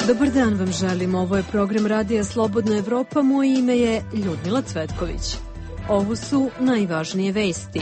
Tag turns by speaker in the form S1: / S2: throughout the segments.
S1: Dobar dan vam želim, ovo je program Radija Slobodna Evropa, moje ime je Ljudmila Cvetković. Ovo su najvažnije vesti.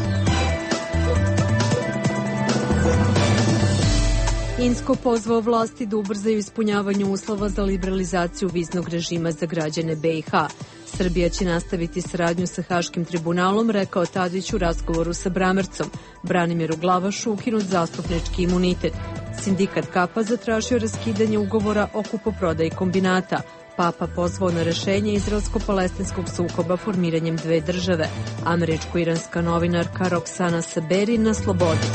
S1: Insko pozvao vlasti da ubrzaju ispunjavanje uslova za liberalizaciju viznog režima za građane BiH. Srbija će nastaviti saradnju sa Haškim tribunalom, rekao Tadić u razgovoru sa Bramercom. Branimiru Glavašu ukinut zastupnički imunitet. Sindikat Kapa zatražio raskidanje ugovora o kupoprodaji kombinata. Papa pozvao na rešenje izraelsko-palestinskog sukoba formiranjem dve države. Američko-iranska novinarka Roksana Saberi na slobodi.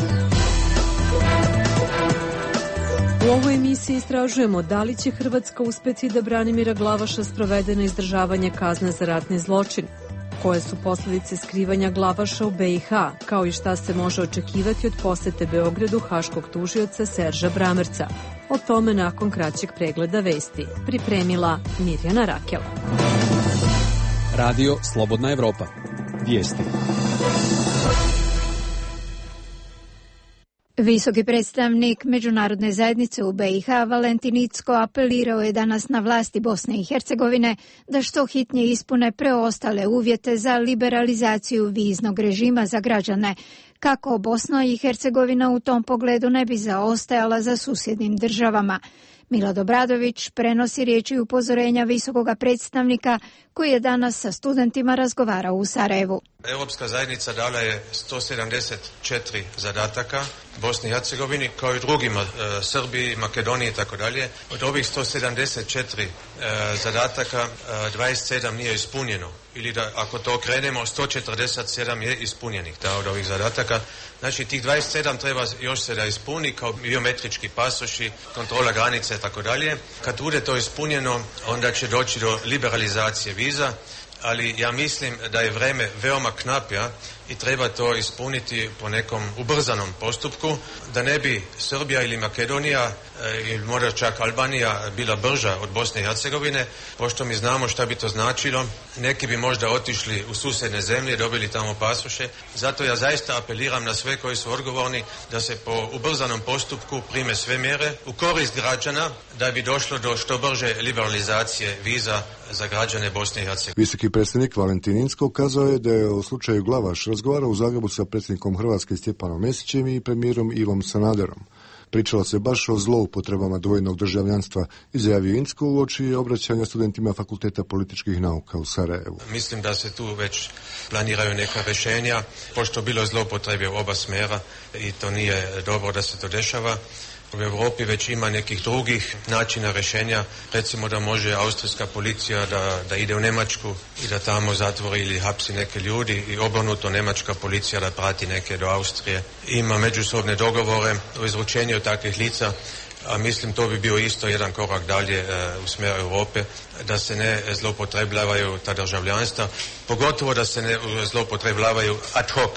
S1: U ovoj emisiji istražujemo da li će Hrvatska uspeti da Branimira Glavaša sprovede na izdržavanje kazne za ratni zločin. Koje su posljedice skrivanja Glavaša u BiH, kao i šta se može očekivati od posete Beogradu haškog tužioca Serža Bramerca. O tome nakon kraćeg pregleda vesti. Pripremila Mirjana Rakel.
S2: Radio Slobodna Evropa. Vijesti.
S3: Visoki predstavnik međunarodne zajednice u BiH Valentin Incko apelirao je danas na vlasti Bosne i Hercegovine da što hitnije ispune preostale uvjete za liberalizaciju viznog režima za građane, kako Bosna i Hercegovina u tom pogledu ne bi zaostajala za susjednim državama. Milad Obradović prenosi riječi upozorenja visokog predstavnika koji je danas sa studentima razgovarao u Sarajevu.
S4: Europska zajednica dala je 174 zadataka Bosni i Hercegovini, kao i drugima, Srbiji, Makedoniji i tako dalje. Od ovih 174 zadataka 27 nije ispunjeno. Ili da, ako to okrenemo, 147 je ispunjenih od ovih zadataka. Znači, tih 27 treba još se da ispuni, kao biometrički pasoši, kontrola granice i tako dalje. Kad bude to ispunjeno, onda će doći do liberalizacije viza, ali ja mislim da je vreme veoma knap, i treba to ispuniti po nekom ubrzanom postupku, da ne bi Srbija ili Makedonija ili možda čak Albanija bila brža od Bosne i Hercegovine, pošto mi znamo šta bi to značilo. Neki bi možda otišli u susjedne zemlje, dobili tamo pasoše. Zato ja zaista apeliram na sve koji su odgovorni da se po ubrzanom postupku prime sve mjere u korist građana, da bi došlo do što brže liberalizacije viza za građane Bosne i Hercegovine.
S5: Visoki predstavnik Valentin Incko ukazao je da je u slučaju Glavaš razgovarao u Zagrebu sa predsjednikom Hrvatske Stjepanom Mesićem i premijerom Ivom Sanaderom. Pričalo se baš o zloupotrebama dvojnog državljanstva, izjavio Incko uoči obraćanja studentima Fakulteta političkih nauka u Sarajevu.
S4: Mislim da se tu već planiraju neka rješenja, pošto bilo zloupotrebe u oba smjera i to nije dobro da se to dešava. U Europi već ima nekih drugih načina rješenja, recimo da može austrijska policija da ide u Njemačku i da tamo zatvori ili hapsi neke ljudi, i obrnuto Njemačka policija da prati neke do Austrije. Ima međusobne dogovore o izručenju takvih lica, a mislim to bi bio isto jedan korak dalje u smjeru Europe, da se ne zloupotrebljavaju ta državljanstva, pogotovo da se ne zloupotrebljavaju ad hoc,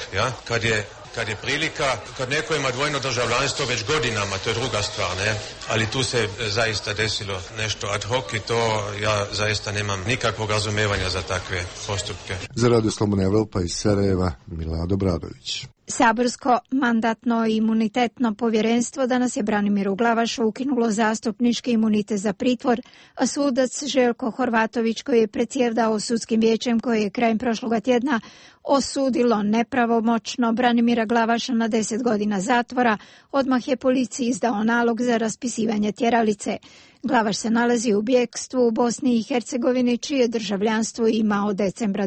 S4: kad je prilika, kad neko ima dvojno državljanstvo već godinama, to je druga stvar, ne? Ali tu se zaista desilo nešto ad hoc i to ja zaista nemam nikakvog razumevanja za takve postupke.
S5: Za Radio Slobodna Evropa iz Sarajeva, Milad Obradović.
S3: Saborsko mandatno i imunitetno povjerenstvo danas je Branimiru Glavašu ukinulo zastupnički imunitet za pritvor, a sudac Željko Horvatović, koji je predsjedao sudskim vijećem koje je krajem prošloga tjedna osudilo nepravomoćno Branimira Glavaša na 10 godina zatvora, odmah je policiji izdao nalog za raspisivanje tjeralice. Glavaš se nalazi u bjegstvu u Bosni i Hercegovini, čije državljanstvo ima od decembra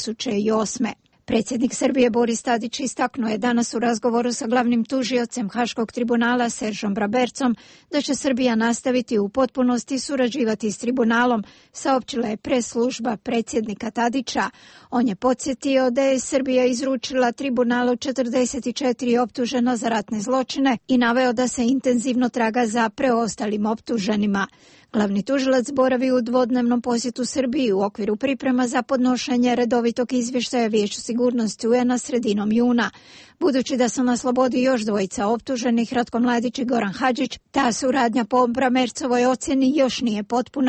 S3: 2008. Predsjednik Srbije Boris Tadić istaknuo je danas u razgovoru sa glavnim tužiocem Haškog tribunala Seržom Bramercom da će Srbija nastaviti u potpunosti surađivati s tribunalom, saopćila je press-služba predsjednika Tadića. On je podsjetio da je Srbija izručila tribunalu 44 optužena za ratne zločine i naveo da se intenzivno traga za preostalim optuženima. Glavni tužilac boravi u dvodnevnom posjetu Srbiji u okviru priprema za podnošenje redovitog izvještaja Vijeću sigurnosti UN-a sredinom juna. Budući da su na slobodi još dvojica optuženih, Ratko Mladić i Goran Hadžić, ta suradnja po Bramercovoj ocjeni još nije potpuna.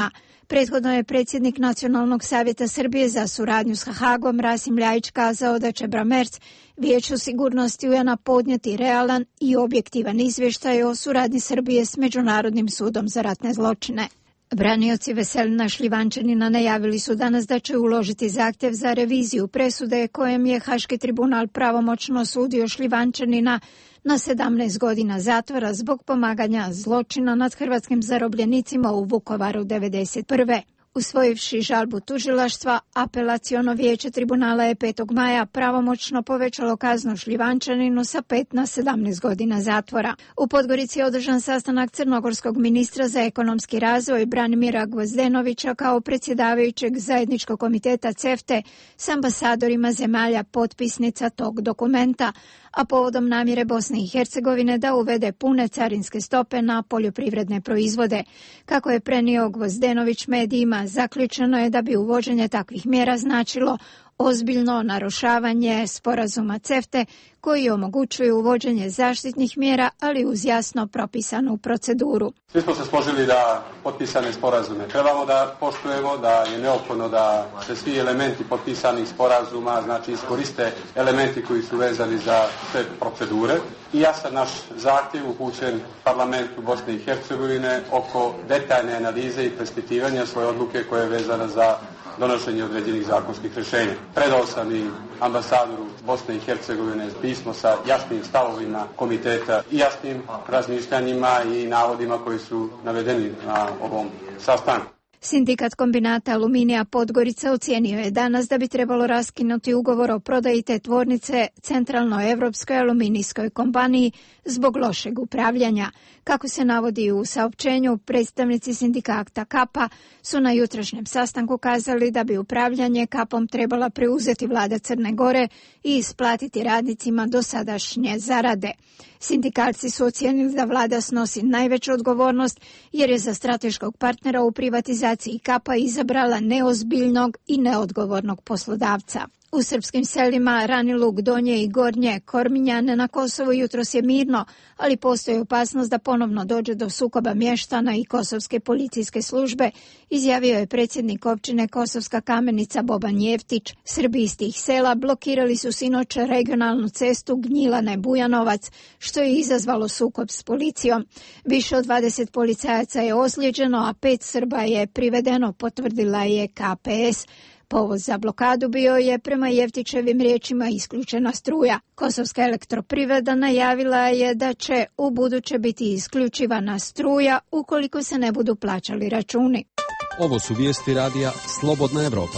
S3: Prethodno je predsjednik Nacionalnog savjeta Srbije za suradnju s Hagom Rasim Ljajić kazao da će Bramerc Vijeću sigurnosti UN-a podnijeti realan i objektivan izvještaj o suradnji Srbije s Međunarodnim sudom za ratne zločine. Branioci Veselina Šljivančanina najavili su danas da će uložiti zahtjev za reviziju presude kojem je Haški tribunal pravomoćno osudio Šljivančanina na 17 godina zatvora zbog pomaganja zločina nad hrvatskim zarobljenicima u Vukovaru 1991. Usvojivši žalbu tužilaštva, apelaciono vijeće tribunala je 5. maja pravomoćno povećalo kaznu Šljivančaninu sa 5 na 17 godina zatvora. U Podgorici je održan sastanak crnogorskog ministra za ekonomski razvoj Branimira Gvozdenovića kao predsjedavajućeg zajedničkog komiteta CEFTA-e s ambasadorima zemalja potpisnica tog dokumenta, a povodom namjere Bosne i Hercegovine da uvede pune carinske stope na poljoprivredne proizvode. Kako je prenio Gvozdenović medijima, zaključeno je da bi uvođenje takvih mjera značilo ozbiljno narušavanje sporazuma CEFTA-e koji omogućuju uvođenje zaštitnih mjera, ali uz jasno propisanu proceduru.
S6: Svi smo se složili da potpisane sporazume trebamo da poštujemo, da je neophodno da se svi elementi potpisanih sporazuma, znači iskoriste elementi koji su vezani za sve procedure. I jasan naš zahtjev upućen parlamentu Bosne i Hercegovine oko detaljne analize i preispitivanja svoje odluke koja je vezana za donošenje određenih zakonskih rješenja. Predao sam i ambasadoru Bosne i Hercegovine pismo sa jasnim stavovima komiteta i jasnim razmišljanjima i navodima koji su navedeni na ovom sastanku.
S3: Sindikat kombinata Aluminija Podgorica ocijenio je danas da bi trebalo raskinuti ugovor o prodaji te tvornice Centralnoevropskoj aluminijskoj kompaniji zbog lošeg upravljanja. Kako se navodi u saopćenju, predstavnici sindikata KAP-a su na jutrašnjem sastanku kazali da bi upravljanje KAP-om trebala preuzeti vlada Crne Gore i isplatiti radnicima dosadašnje zarade. Sindikalci su ocijenili da vlada snosi najveću odgovornost jer je za strateškog partnera u privatizaciji KAP-a izabrala neozbiljnog i neodgovornog poslodavca. U srpskim selima Rani Lug, Donje i Gornje Korminjane na Kosovu jutros je mirno, ali postoji opasnost da ponovno dođe do sukoba mještana i kosovske policijske službe, izjavio je predsjednik općine Kosovska Kamenica Boban Jeftić. Srbi iz tih sela blokirali su sinoć regionalnu cestu Gnjilane-Bujanovac, što je izazvalo sukob s policijom. Više od 20 policajaca je ozlijeđeno, a 5 Srba je privedeno, potvrdila je KPS. Povod za blokadu bio je, prema Jeftićevim riječima, isključena struja. Kosovska elektroprivreda najavila je da će ubuduće biti isključivana struja ukoliko se ne budu plaćali računi.
S2: Ovo su vijesti radija Slobodna Evropa.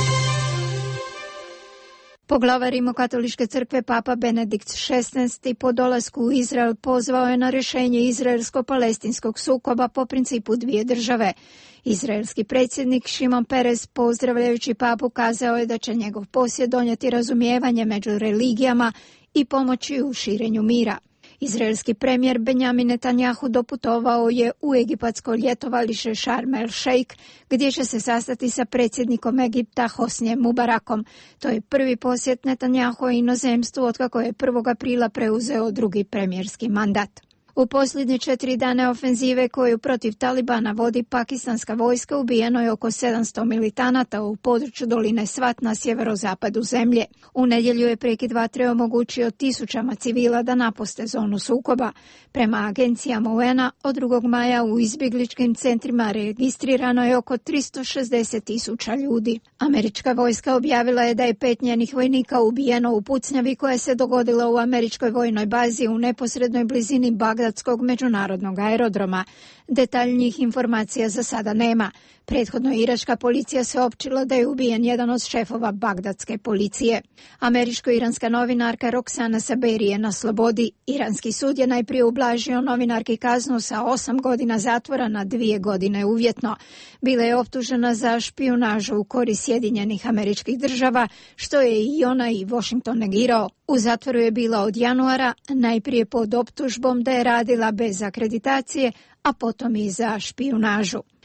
S3: Poglavar Rimokatoličke crkve Papa Benedikt XVI po dolasku u Izrael pozvao je na rješenje izraelsko-palestinskog sukoba po principu dvije države. Izraelski predsjednik Šimon Peres, pozdravljajući papu, kazao je da će njegov posjet donijeti razumijevanje među religijama i pomoći u širenju mira. Izraelski premijer Benjamin Netanjahu doputovao je u egipatsko ljetovalište Sharm el Sheikh, gdje će se sastati sa predsjednikom Egipta Hosnijem Mubarakom. To je prvi posjet Netanjahu inozemstvu otkako je 1. aprila preuzeo drugi premijerski mandat. U posljednje 4 dane ofenzive koju protiv Talibana vodi pakistanska vojska ubijeno je oko 700 militanata u području doline Svat na sjeverozapadu zemlje. U nedjelju je prekid vatre omogućio tisućama civila da napuste zonu sukoba. Prema agencijama UN-a od 2. maja u izbjegličkim centrima registrirano je oko 360.000 ljudi. Američka vojska objavila je da je 5 njenih vojnika ubijeno u pucnjavi koja se dogodila u američkoj vojnoj bazi u neposrednoj blizini Bagdadskog međunarodnog aerodroma. Detaljnijih informacija za sada nema. Prethodno je iračka policija saopćila da je ubijen jedan od šefova bagdadske policije. Američko-iranska novinarka Roxana Saberi je na slobodi. Iranski sud je najprije ublažio novinarki kaznu sa 8 godina zatvora na 2 godine uvjetno. Bila je optužena za špijunažu u korist Sjedinjenih Američkih Država, što je i ona i Washington negirao. U zatvoru je bila od januara, najprije pod optužbom da je radila bez akreditacije, a potom i za špijunažu.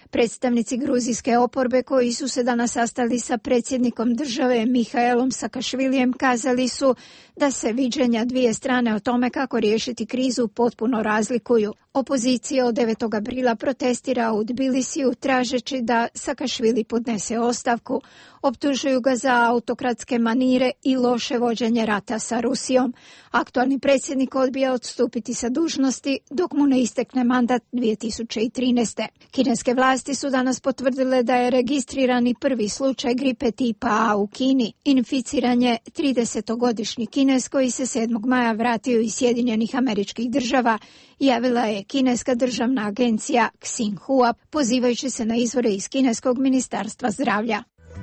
S3: Predstavnici gruzijske oporbe koji su se danas sastali sa predsjednikom države Mihaelom Sakašvilijem kazali su da se viđenja dvije strane o tome kako riješiti krizu potpuno razlikuju. Opozicija od 9. aprila protestira u Tbilisiju tražeći da Sakašvili podnese ostavku. Optužuju ga za autokratske manire i loše vođenje rata sa Rusijom. Aktualni predsjednik odbija odstupiti sa dužnosti dok mu ne istekne mandat 2013. Kineske vlasti su danas potvrdile da je registrirani prvi slučaj gripe tipa A u Kini. Inficiran je 30-godišnji Kines koji se 7. maja vratio iz Sjedinjenih Američkih Država, javila je kineska državna agencija Xinhua, pozivajući se na izvore iz kineskog ministarstva zdravlja.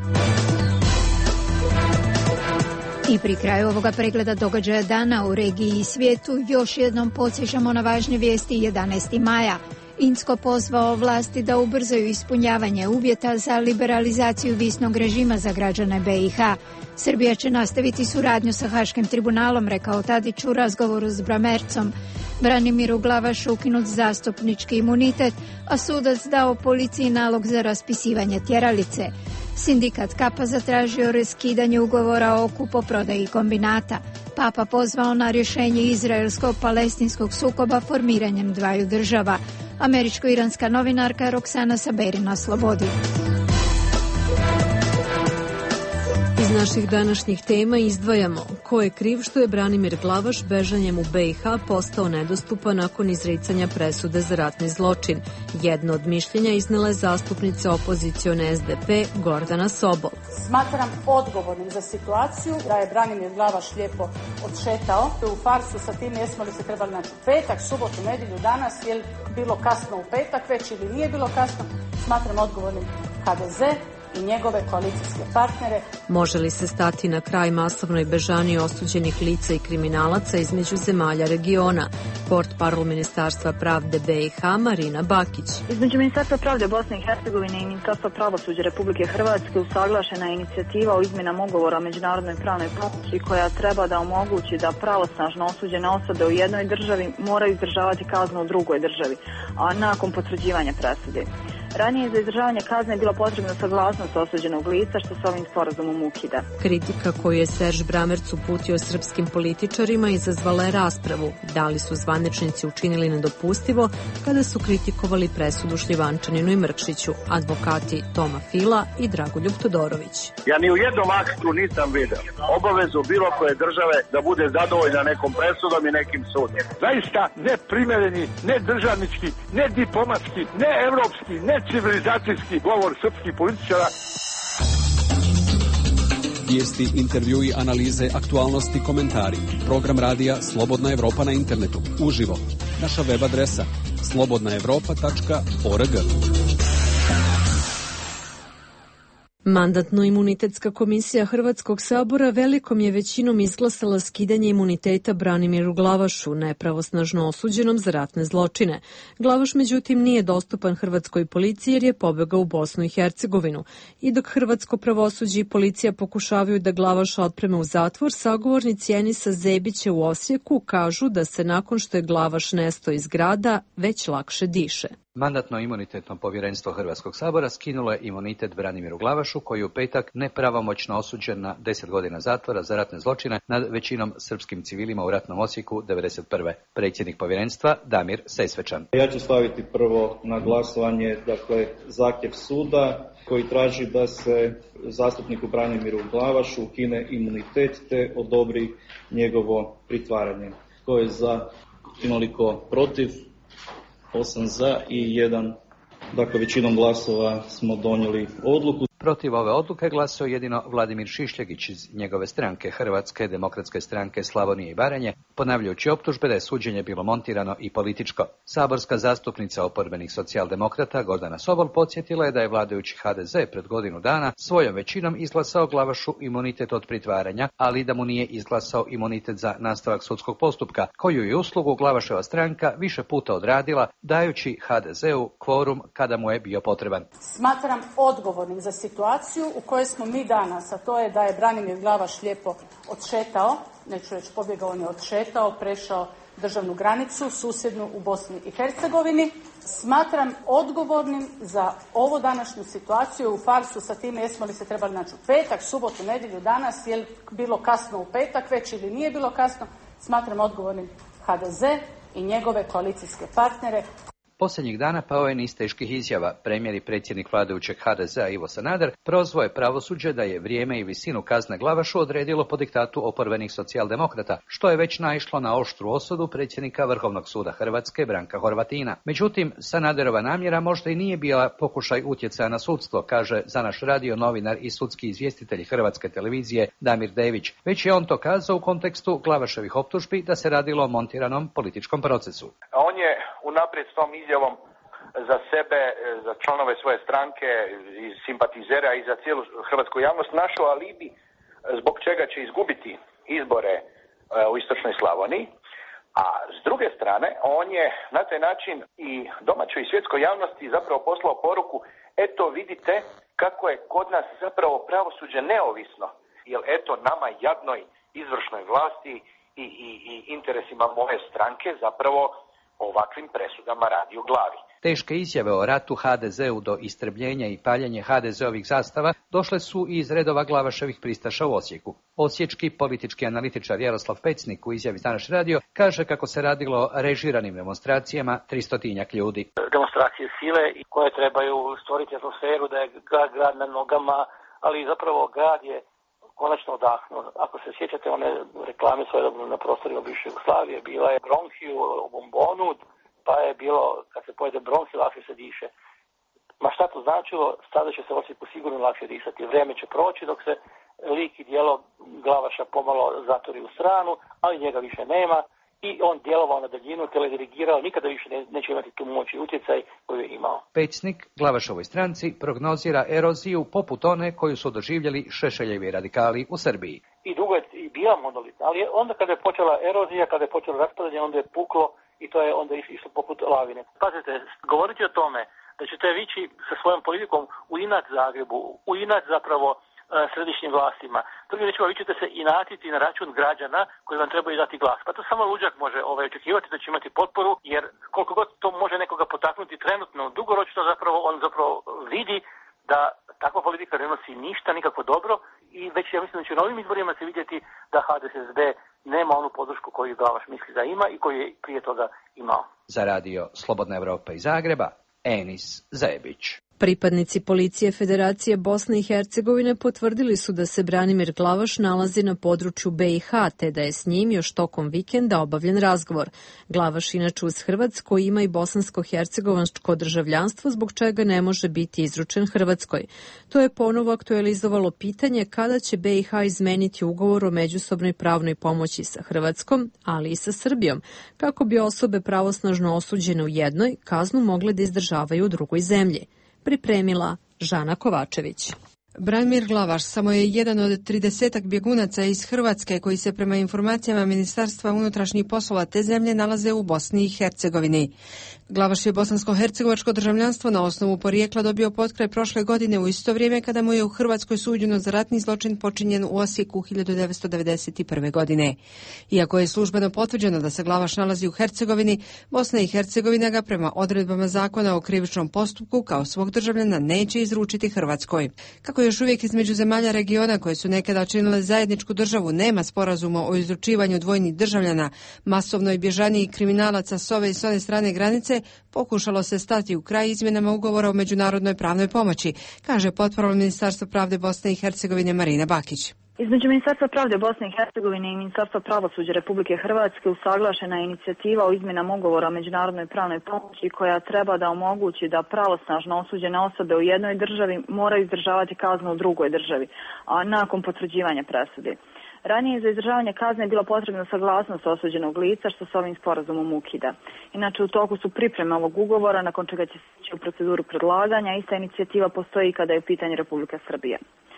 S3: I pri kraju ovoga pregleda događaja dana u regiji i svijetu još jednom podsjećamo na važne vijesti 11. maja. Insko pozvao vlasti da ubrzaju ispunjavanje uvjeta za liberalizaciju viznog režima za građane BiH. Srbija će nastaviti suradnju sa Haškim tribunalom, rekao Tadić u razgovoru s Bramercom. Branimiru Glavašu ukinut zastupnički imunitet, a sudac dao policiji nalog za raspisivanje tjeralice. Sindikat Kapa zatražio raskidanje ugovora o kupoprodaji kombinata. Papa pozvao na rješenje izraelsko-palestinskog sukoba formiranjem dvaju država. Američko-iranska novinarka Roksana Saberi na slobodi.
S1: Iz naših današnjih tema izdvajamo ko je kriv što je Branimir Glavaš bežanjem u BiH postao nedostupan nakon izricanja presude za ratni zločin. Jedno od mišljenja iznela je zastupnica opozicione SDP Gordana Sobol.
S7: Smatram odgovornim za situaciju da je Branimir Glavaš lijepo odšetao u farsu sa tim jesmo li se trebali naći petak, subotu, nedjelju, danas, je li bilo kasno u petak već ili nije bilo kasno. Smatram odgovornim HDZ i njegove koalicijske partnere.
S1: Može li se stati na kraj masovnoj bežaniji osuđenih lica i kriminalaca između zemalja regiona? Portparol Ministarstva pravde BiH Marina Bakić.
S8: Između Ministarstva pravde Bosne i Hercegovine i Ministarstva pravosuđa Republike Hrvatske usaglašena je inicijativa o izmjenama ugovora o međunarodnoj pravnoj pomoći koja treba da omogući da pravosnažno osuđene osobe u jednoj državi moraju izdržavati kaznu u drugoj državi, a nakon potvrđivanja presude. Ranije za izdržavanje kazne je bilo potrebno saglasnost osuđenog lica, što se ovim sporazumom ukida.
S1: Kritika koju je Serž Bramerc uputio srpskim političarima izazvala je raspravu. Da li su zvaničnici učinili nedopustivo kada su kritikovali presudu Šljivančaninu i Mrkšiću, advokati Toma Fila i Dragoljub Todorović.
S9: Ja ni u jednom aktu nisam vidio obavezu bilo koje države da bude zadovoljna nekom presudom i nekim sudom.
S10: Zaista neprimereni, ne državnički, ne diplomatski, ne evropski, ne civilizacijski govor srpskih političara.
S2: Vijesti, intervjui, analize, aktualnosti, komentari. Program radija Slobodna Evropa na internetu. Uživo. Naša web adresa slobodnaevropa.org.
S1: Mandatno-imunitetska komisija Hrvatskog sabora velikom je većinom izglasala skidanje imuniteta Branimiru Glavašu, nepravosnažno osuđenom za ratne zločine. Glavaš međutim nije dostupan hrvatskoj policiji jer je pobegao u Bosnu i Hercegovinu. I dok hrvatsko pravosuđe i policija pokušavaju da Glavaša otpreme u zatvor, sagovornici Enisa Zebića u Osijeku kažu da se nakon što je Glavaš nestao iz grada već lakše diše.
S11: Mandatno-imunitetno povjerenstvo Hrvatskog sabora skinulo je imunitet Branimiru Glavašu, koji je u petak nepravomoćno osuđen na 10 godina zatvora za ratne zločine nad većinom srpskim civilima u ratnom Osijeku 1991. Predsjednik povjerenstva Damir Sesvečan.
S12: Ja ću staviti prvo na glasovanje zahtjev suda koji traži da se zastupniku Branimiru Glavašu ukine imunitet te odobri njegovo pritvaranje. Tko je za? Inoliko protiv? 8 za i 1. Dakle, većinom glasova smo donijeli odluku.
S11: Protiv ove odluke glasao jedino Vladimir Šišljegić iz njegove stranke, Hrvatske demokratske stranke Slavonije i Baranje, ponavljajući optužbe da je suđenje bilo montirano i političko. Saborska zastupnica oporbenih socijaldemokrata Gordana Sobol podsjetila je da je vladajući HDZ pred godinu dana svojom većinom izglasao Glavašu imunitet od pritvaranja, ali da mu nije izglasao imunitet za nastavak sudskog postupka, koju je uslugu Glavaševa stranka više puta odradila, dajući HDZ-u kvorum kada mu je bio potreban.
S7: Smatram odgovornim za situaciju u kojoj smo mi danas, a to je da je Branimir Glavaš lijepo odšetao, neću reći pobjegao, on je odšetao, prešao državnu granicu susjednu u Bosni i Hercegovini. Smatram odgovornim za ovu današnju situaciju u farsu sa tim jesmo li se trebali naći u petak, subotu, nedjelju, danas, je li bilo kasno u petak već ili nije bilo kasno. Smatram odgovornim HDZ i njegove koalicijske partnere.
S11: Posljednjih dana pao je niz teških izjava. Premijer i predsjednik vladajućeg HDZ-a Ivo Sanader prozvao je pravosuđe da je vrijeme i visinu kazne Glavašu odredilo po diktatu oporbenih socijaldemokrata, što je već naišlo na oštru osudu predsjednika Vrhovnog suda Hrvatske Branka Horvatina. Međutim, Sanaderova namjera možda i nije bila pokušaj utjecaja na sudstvo, kaže za naš radio novinar i sudski izvjestitelj Hrvatske televizije Damir Dević. Već je on to kazao u kontekstu Glavaševih optužbi da se radilo o montiranom političkom procesu.
S13: On je unaprijed s tom izjavom za sebe, za članove svoje stranke i simpatizera i za cijelu hrvatsku javnost našao alibi zbog čega će izgubiti izbore u istočnoj Slavoniji. A s druge strane, on je na taj način i domaćoj i svjetskoj javnosti zapravo poslao poruku: eto vidite kako je kod nas zapravo pravosuđe neovisno, jer eto nama jadnoj izvršnoj vlasti i interesima moje stranke zapravo ovakvim presudama radi u glavi.
S11: Teške izjave o ratu HDZ-u do istrebljenja i paljenja HDZ-ovih zastava došle su i iz redova Glavaševih pristaša u Osijeku. Osječki politički analitičar Jaroslav Pecnik u izjavi za naš radio kaže kako se radilo o režiranim demonstracijama 300-tinjak ljudi.
S14: Demonstracije sile koje trebaju stvoriti atmosferu da je grad na nogama, ali zapravo grad je konačno odahnuo. Ako se sjećate one reklame svojedobno na prostorima bivše Jugoslavije, bila je bronhiju u bombonu, pa je bilo, kad se pojede bronhiju, lakše se diše. Ma šta to značilo? Sada će se Osijeku sigurno lakše disati. Vrijeme će proći dok se lik i djelo Glavaša pomalo zatori u stranu, ali njega više nema i on djelovao na daljinu, teledirigirao, nikada više neće imati tu moć i utjecaj koju je imao.
S11: Pecnik Glavašovoj stranci prognozira eroziju poput one koju su doživjeli Šešeljevi radikali u Srbiji.
S14: I dugo je i bila monolitna, ali onda kada je počela erozija, kada je počelo raspadanje, onda je puklo i to je onda išlo poput lavine. Pazite, govoriti o tome da ćete vići sa svojom politikom u inat Zagrebu, u inat zapravo središnjim vlastima. Drugim riječima, vi ćete se inatiti na račun građana koji vam trebaju dati glas. Pa to samo luđak može očekivati da će imati potporu, jer koliko god to može nekoga potaknuti trenutno, dugoročno on zapravo vidi da takva politika ne nosi ništa, nikako dobro i već ja mislim da će na ovim izborima se vidjeti da HDSSB nema onu podršku koju Glavaš misli da ima i koju je prije toga imao.
S11: Za radio Slobodna Evropa iz Zagreba, Enis Zebić.
S1: Pripadnici policije Federacije Bosne i Hercegovine potvrdili su da se Branimir Glavaš nalazi na području BiH, te da je s njim još tokom vikenda obavljen razgovor. Glavaš inače uz Hrvatsko ima i bosansko-hercegovačko državljanstvo, zbog čega ne može biti izručen Hrvatskoj. To je ponovo aktualizovalo pitanje kada će BiH izmeniti ugovor o međusobnoj pravnoj pomoći sa Hrvatskom, ali i sa Srbijom, kako bi osobe pravosnažno osuđene u jednoj kaznu mogle da izdržavaju u drugoj zemlji. Pripremila Žana Kovačević.
S15: Branimir Glavaš samo je jedan od 30-ak bjegunaca iz Hrvatske koji se prema informacijama Ministarstva unutrašnjih poslova te zemlje nalaze u Bosni i Hercegovini. Glavaš je bosansko-hercegovačko državljanstvo na osnovu porijekla dobio potkraj prošle godine u isto vrijeme kada mu je u Hrvatskoj suđeno za ratni zločin počinjen u Osijeku 1991. godine. Iako je službeno potvrđeno da se Glavaš nalazi u Hercegovini, Bosna i Hercegovina ga prema odredbama zakona o krivičnom postupku kao svog državljana neće izručiti Hrvatskoj. Kako još uvijek između zemalja regiona koje su nekada činile zajedničku državu nema sporazuma o izručivanju dvojnih državljana, masovnoj bježaniji kriminalaca s ove i s one strane granice, pokušalo se stati u kraj izmjenama ugovora o međunarodnoj pravnoj pomoći, kaže potporala Ministarstva pravde Bosne i Hercegovine Marina Bakić.
S8: Između Ministarstva pravde Bosne i Hercegovine i Ministarstva pravosuđa Republike Hrvatske usaglašena je inicijativa o izmjenama ugovora o međunarodnoj pravnoj pomoći koja treba da omogući da pravosnažno osuđene osobe u jednoj državi moraju izdržavati kaznu u drugoj državi, a nakon potvrđivanja presude. Ranije za izdržavanje kazne je bila potrebna saglasnost osuđenog lica, što se ovim sporazumom ukida. Inače, u toku su pripreme ovog ugovora, nakon čega će se ići u proceduru predlaganja. Ista inicijativa postoji kada je u pitanju Republika Srbija.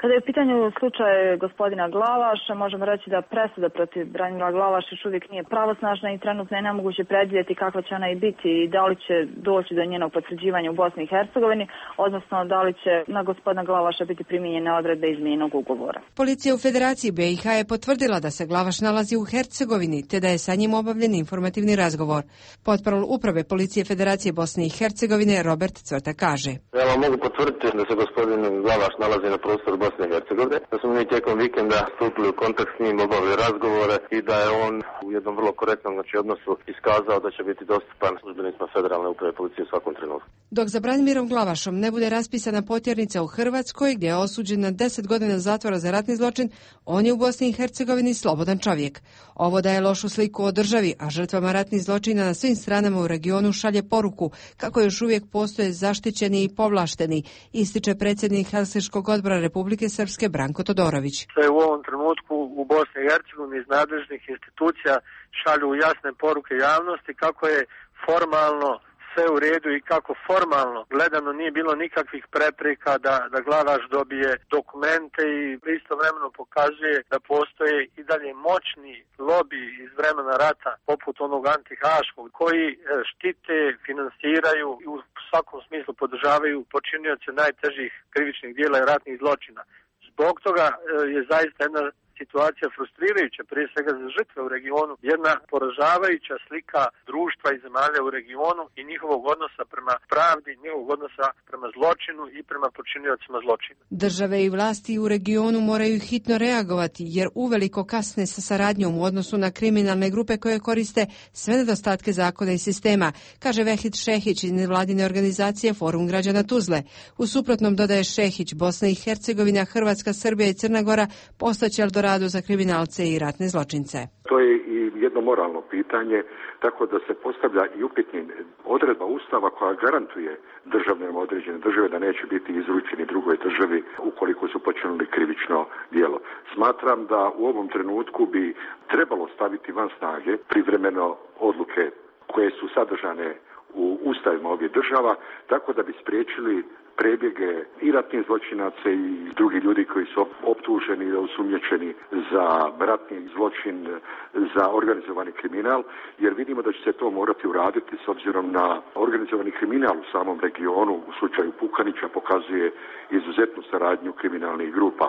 S8: Kada je u pitanju slučaj gospodina Glavaša, možemo reći da presuda protiv Branimira Glavaša još uvijek nije pravosnažna i trenutno je nemoguće predvidjeti kakva će ona i biti i da li će doći do njenog potvrđivanja u Bosni i Hercegovini, odnosno da li će na gospodina Glavaša biti primijenjene odredbe iz mijenjenog ugovora.
S15: Policija u Federaciji BiH je potvrdila da se Glavaš nalazi u Hercegovini te da je sa njim obavljen informativni razgovor. Portparol Uprave Policije Federacije Bosne i Hercegovine Robert Cvrta kaže:
S16: Ja vam mogu potvrditi da se gospodin Glavaš nalazi na prostoru Bosne i Hercegovine, da smo mi tijekom vikenda stupili u kontakt s njim, obavili razgovore i da je on u jednom vrlo korektnom odnosu iskazao da će biti dostupan službenicima Federalne uprave policije u svakom trenutku.
S15: Dok za Branimirom Glavašom ne bude raspisana potjernica u Hrvatskoj, gdje je osuđen na 10 godina zatvora za ratni zločin, on je u Bosni i Hercegovini slobodan čovjek. Ovo daje lošu sliku o državi, a žrtvama ratnih zločina na svim stranama u regionu šalje poruku kako još uvijek postoje zaštićeni i povlašteni, ističe predsjednik Helsinškog odbora Republike Srpske Branko Todorović.
S17: U ovom trenutku u Bosni i Hercegovini iz nadležnih institucija šalju jasne poruke javnosti kako je formalno sve u redu i kako formalno gledano nije bilo nikakvih prepreka da Glavaš dobije dokumente i istovremeno pokazuje da postoje i dalje moćni lobi iz vremena rata poput onog antihaškog koji štite, finansiraju i u svakom smislu podržavaju počinioce najtežih krivičnih djela i ratnih zločina. Zbog toga je zaista jedna situacija frustrirajuća, prije svega za žrtve u regionu, jedna poražavajuća slika društva i zemalja u regionu i njihovog odnosa prema pravdi, njihovog odnosa prema zločinu i prema počiniocima zločina.
S15: Države i vlasti u regionu moraju hitno reagovati jer uveliko kasne sa saradnjom u odnosu na kriminalne grupe koje koriste sve nedostatke zakona i sistema, kaže Vehid Šehić iz nevladine organizacije Forum građana Tuzle. U suprotnom, dodaje Šehić, Bosna i Hercegovina, Hrvatska, Srbija i Crna Gora postaće Eldorado za kriminalce i ratne zločince.
S18: To je i jedno moralno pitanje, tako da se postavlja i upitnim odredba Ustava koja garantuje državljanima određene države da neće biti izručeni drugoj državi ukoliko su počinili krivično djelo. Smatram da u ovom trenutku bi trebalo staviti van snage privremeno odluke koje su sadržane u ustavima ovih država, tako da bi spriječili prebjege i ratnih zločinaca i drugi ljudi koji su optuženi i osumnjičeni za ratni zločin, za organizovani kriminal, jer vidimo da će se to morati uraditi s obzirom na organizovani kriminal u samom regionu. U slučaju Pukanića pokazuje izuzetnu saradnju kriminalnih grupa.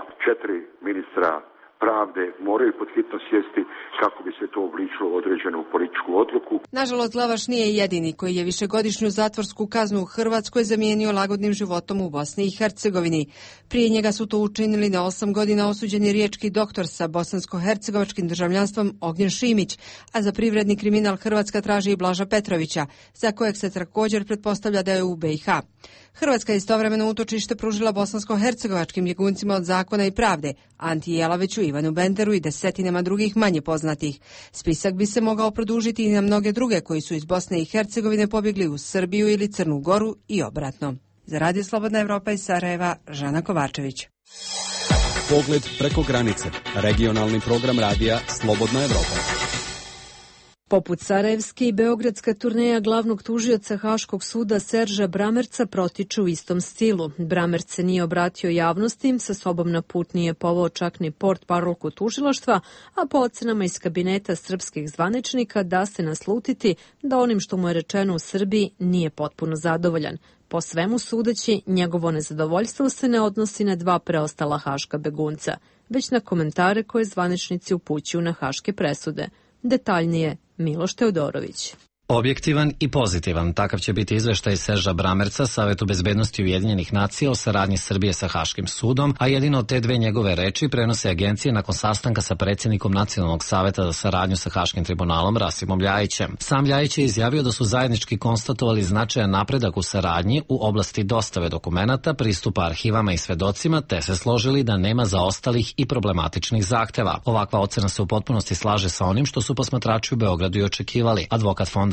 S18: 4 ministra pravde moraju pod hitno sjesti kako bi se to obličilo u određenu političku odluku.
S15: Nažalost, Glavaš nije jedini koji je višegodišnju zatvorsku kaznu u Hrvatskoj zamijenio lagodnim životom u Bosni i Hercegovini. Prije njega su to učinili na 8 godina osuđeni riječki doktor sa bosansko-hercegovačkim državljanstvom Ognjen Šimić, a za privredni kriminal Hrvatska traži i Blaža Petrovića, za kojeg se također pretpostavlja da je u BiH. Hrvatska je istovremeno utočište pružila bosansko-hercegovačkim bjeguncima od zakona i pravde, Anti Jelaviću, Ivanu Benderu i desetinama drugih manje poznatih. Spisak bi se mogao produžiti i na mnoge druge koji su iz Bosne i Hercegovine pobjegli u Srbiju ili Crnu Goru i obratno. Za Radio Slobodna Evropa iz Sarajeva, Žana Kovačević.
S2: Pogled preko granice. Regionalni program radija Slobodna Evropa.
S1: Poput sarajevske i beogradska turneja glavnog tužioca Haškog suda Serža Bramerca protiče u istom stilu. Bramerc se nije obratio javnosti, sa sobom na put nije povao čak ni portparolku tužilaštva, a po ocenama iz kabineta srpskih zvaničnika da se naslutiti da onim što mu je rečeno u Srbiji nije potpuno zadovoljan. Po svemu sudeći, njegovo nezadovoljstvo se ne odnosi na 2 preostala haška begunca, već na komentare koje zvaničnici upućuju na haške presude. Detaljnije, Miloš Teodorović.
S19: Objektivan i pozitivan, takav će biti izveštaj Serža Bramerca, Savetu bezbednosti Ujedinjenih nacija o saradnji Srbije sa Haškim sudom, a jedino od te 2 njegove reči prenose agencije nakon sastanka sa predsjednikom Nacionalnog saveta za saradnju sa Haškim tribunalom Rasimom Ljajićem. Sam Ljajić je izjavio da su zajednički konstatovali značajan napredak u saradnji u oblasti dostave dokumenata, pristupa arhivama i svedocima, te se složili da nema zaostalih i problematičnih zahteva. Ovakva ocena se u potpunosti slaže sa onim što su posmatrači u Beogradu i očekivali. Advokat Fonda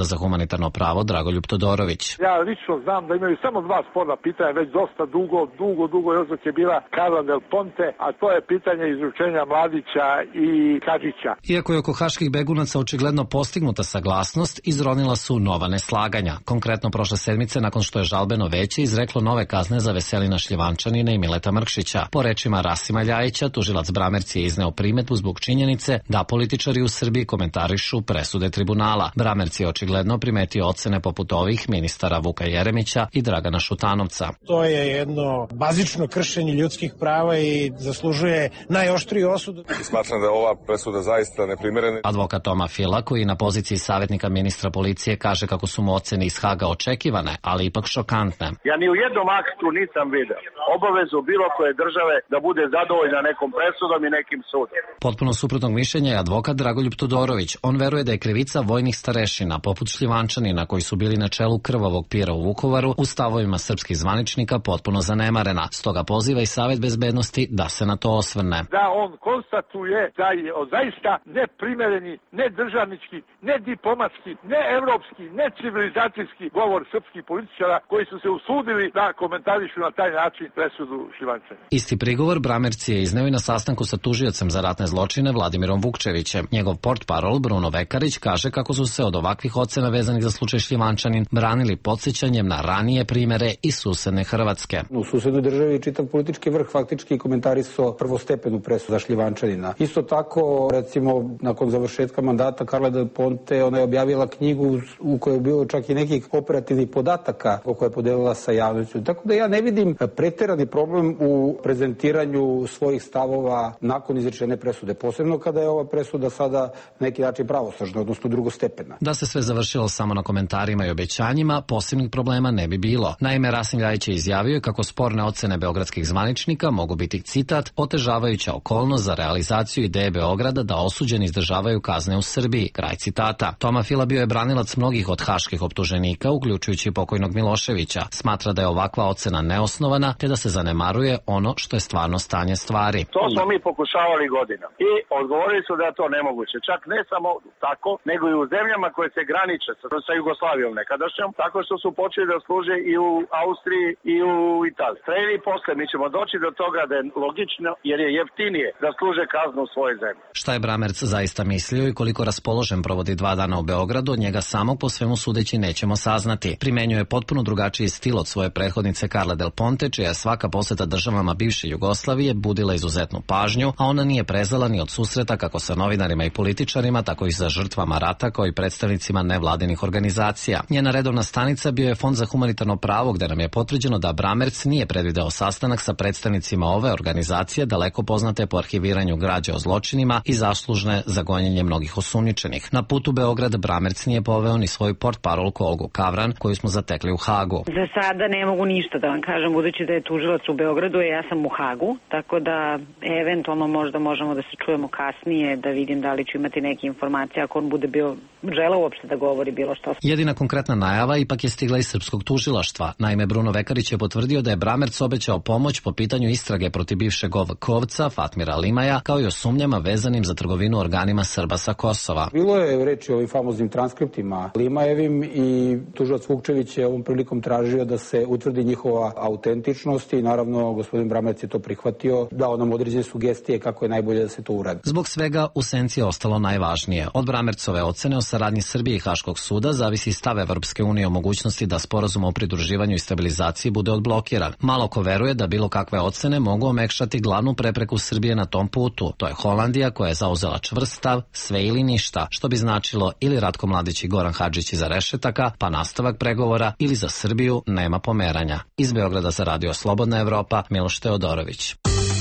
S19: za humanitarno pravo Dragoljub Todorović.
S10: Ja lično znam da imaju samo dva sporna pitanja, već dosta dugo još dok je bila Carla Del Ponte, a to je pitanje izručenja Mladića i Hadžića.
S19: Iako je oko haških begunaca očigledno postignuta saglasnost, izronila su nova neslaganja. Konkretno prošle sedmice, nakon što je žalbeno veće izreklo nove kazne za Veselina Šljivančanina i Mileta Mrkšića. Po rečima Rasima Ljajića, tužilac Bramerc je izneo primedbu zbog činjenice da političari u Srbiji komentarišu presude tribunala. Bramerc je očigledno primetio ocene poput ovih ministara Vuka Jeremića i Dragana Šutanovca.
S20: To je jedno bazično kršenje ljudskih prava i zaslužuje najoštriju osudu.
S21: Smatram da je ova presuda zaista neprimerena.
S19: Advokat Toma Fila, koji na poziciji savjetnika ministra policije, kaže kako su mu ocene iz Haga očekivane, ali ipak šokantne.
S9: Ja ni u jednom aktu nisam vidio obavezu bilo koje države da bude zadovoljna nekom presudom i nekim sudom.
S19: Potpuno suprotnog mišljenja je advokat Dragoljub Todorović. On veruje da je krivica vojnih starešina, poput Šljivančanina, koji su bili na čelu krvavog pira u Vukovaru, u stavovima srpskih zvaničnika potpuno zanemarena. Stoga poziva i Savet bezbednosti da se na to osvrne.
S10: Da on konstatuje da je zaista neprimereni, nedržavnički, nediplomatski, neevropski, necivilizacijski govor srpskih političara koji su se usudili da komentarišu na taj način presudu Šljivančanina.
S19: Isti prigovor Bramerc je izneo i na sastanku sa tužiocem za ratne zločine Vladimirom Vukčevićem. Njegov portparol Bruno Vekarić kaže kako su se od ovakvih ocena vezanih za slučaj Šljivančanin branili podsjećanjem na ranije primere i susedne Hrvatske.
S22: U susednoj državi čitav politički vrh faktički komentarisao prvostepenu presudu za Šljivančanina. Isto tako, recimo, nakon završetka mandata Carla Del Ponte, ona je objavila knjigu u kojoj je bilo čak i nekih operativnih podataka koje je podelila sa javnošću. Tako da ja ne vidim preterani problem u prezentiranju svojih stavova nakon izrečene presude, posebno kada je ova presuda sada neki način pravosnažna, odnosno drugostepena.
S19: Da se sve završilo samo na komentarima i obećanjima, posebnih problema ne bi bilo. Naime, Rasim Ljajić je izjavio kako sporne ocene beogradskih zvaničnika mogu biti, citat, otežavajuća okolnost za realizaciju ideje Beograda da osuđeni izdržavaju kazne u Srbiji, kraj citata. Toma Fila bio je branilac mnogih od haških optuženika, uključujući pokojnog Miloševića. Smatra da je ovakva ocena neosnovana, te da se zanemaruje ono što je stvarno stanje stvari.
S9: To smo mi pokušavali godina i odgovorili su da je to nemoguće. Čak ne samo tako, nego i u zemljama koje se graniče sa Jugoslavijom nekadašnjom, tako što su počeli da služe i u Austriji i u Italiji. Sredi i posle mi ćemo doći do toga da je logično, jer je jeftinije da služe kaznu u svojoj zemlji.
S19: Šta je Bramerc zaista mislio i koliko raspoložen provodi 2 dana u Beogradu, od njega samog po svemu sudeći nećemo saznati. Primenjuje potpuno drugačiji stil od svoje prethodnice Carle Del Ponte, čija je svaka poseta državama bivše Jugoslavije budila izuzetnu pažnju, a ona nije prezala ni od susreta kako sa novinarima i političarima, tako i sa žrtvama rata, kao i predstavnicima nevladinih organizacija. Njena redovna stanica bio je Fond za humanitarno pravo, gde nam je potvrđeno da Bramerc nije predvideo sastanak sa predstavnicima ove organizacije, daleko poznate po arhiviranju građe o zločinima i zaslužne za gonjenje mnogih osumnjičenih. Na putu Beograd Bramerc nije poveo ni svoju portparolku Olgu Kavran, koju smo zatekli u Hagu.
S23: Za sada ne mogu ništa da vam kažem, budući da je tužilac u Beogradu, ja sam u Hagu, tako da eventualno možda možemo da se čujemo kasnije, da vidim da li ću imati neke informacije ako on bude bio želeo uopšte da govori bilo što.
S19: Jedina konkretna najava ipak je stigla iz srpskog tužilaštva. Naime, Bruno Vekarić je potvrdio da je Bramerc obećao pomoć po pitanju istrage protiv bivšeg OVK-ovca Fatmira Limaja, kao i o sumnjama vezanim za trgovinu organima Srba sa Kosova.
S22: Bilo je reči o ovim famoznim transkriptima Limajevim i tužilac Vukčević je ovom prilikom tražio da se utvrdi njihova autentičnost i naravno gospodin Bramerc je to prihvatio, dao nam određene sugestije kako je najbolje da se to uradi.
S19: Zbog svega u senci je ostalo najvažnije. Od Bramercove ocene o saradnji Srbije i Haškog suda zavisi stav Evropske unije o mogućnosti da sporazum o pridruživanju i stabilizaciji bude odblokiran. Malo ko veruje da bilo kakve ocene mogu omekšati glavnu prepreku Srbije na tom putu. To je Holandija, koja je zauzela čvrst stav sve ili ništa, što bi značilo ili Ratko Mladić i Goran Hadžić iza rešetaka, pa nastavak pregovora, ili za Srbiju nema pomeranja. Iz Beograda za radio Slobodna Evropa, Miloš Teodorović.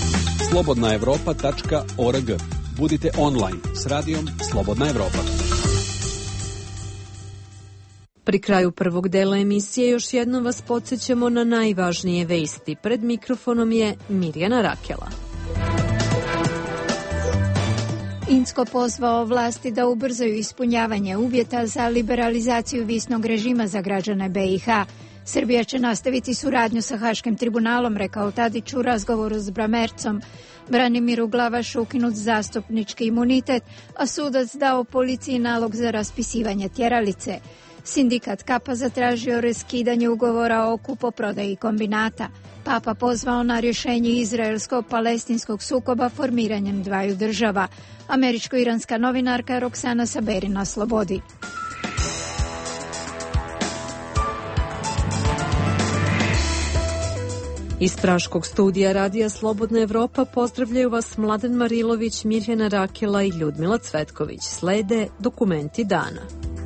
S2: slobodnaevropa.org. Budite online s radijom Slobodna Evropa.
S1: Pri kraju prvog dela emisije još jednom vas podsjećamo na najvažnije vesti. Pred mikrofonom je Mirjana Rakela.
S3: Incko pozvao vlasti da ubrzaju ispunjavanje uvjeta za liberalizaciju viznog režima za građane BiH. Srbija će nastaviti suradnju sa Haškim tribunalom, rekao Tadić u razgovoru s Bramercom. Branimiru Glavašu ukinut zastupnički imunitet, a sudac dao policiji nalog za raspisivanje tjeralice. Sindikat Kapa zatražio raskidanje ugovora o kupoprodaji kombinata. Papa pozvao na rješenje izraelsko-palestinskog sukoba formiranjem dvaju država. Američko-iranska novinarka Roksana Saberi na slobodi.
S1: Iz Praškog studija Radija Slobodna Evropa pozdravljaju vas Mladen Marilović, Mirjana Rakela i Ljudmila Cvetković. Slede dokumenti dana.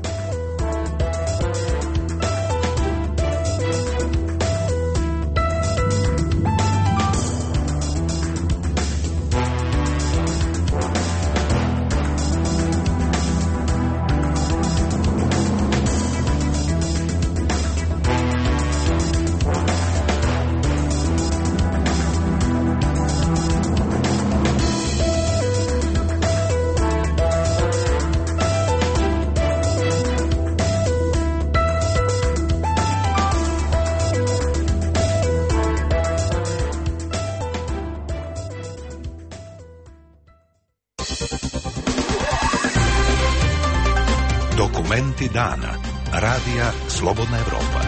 S4: Dokumenti dana. Radija Slobodna Evropa.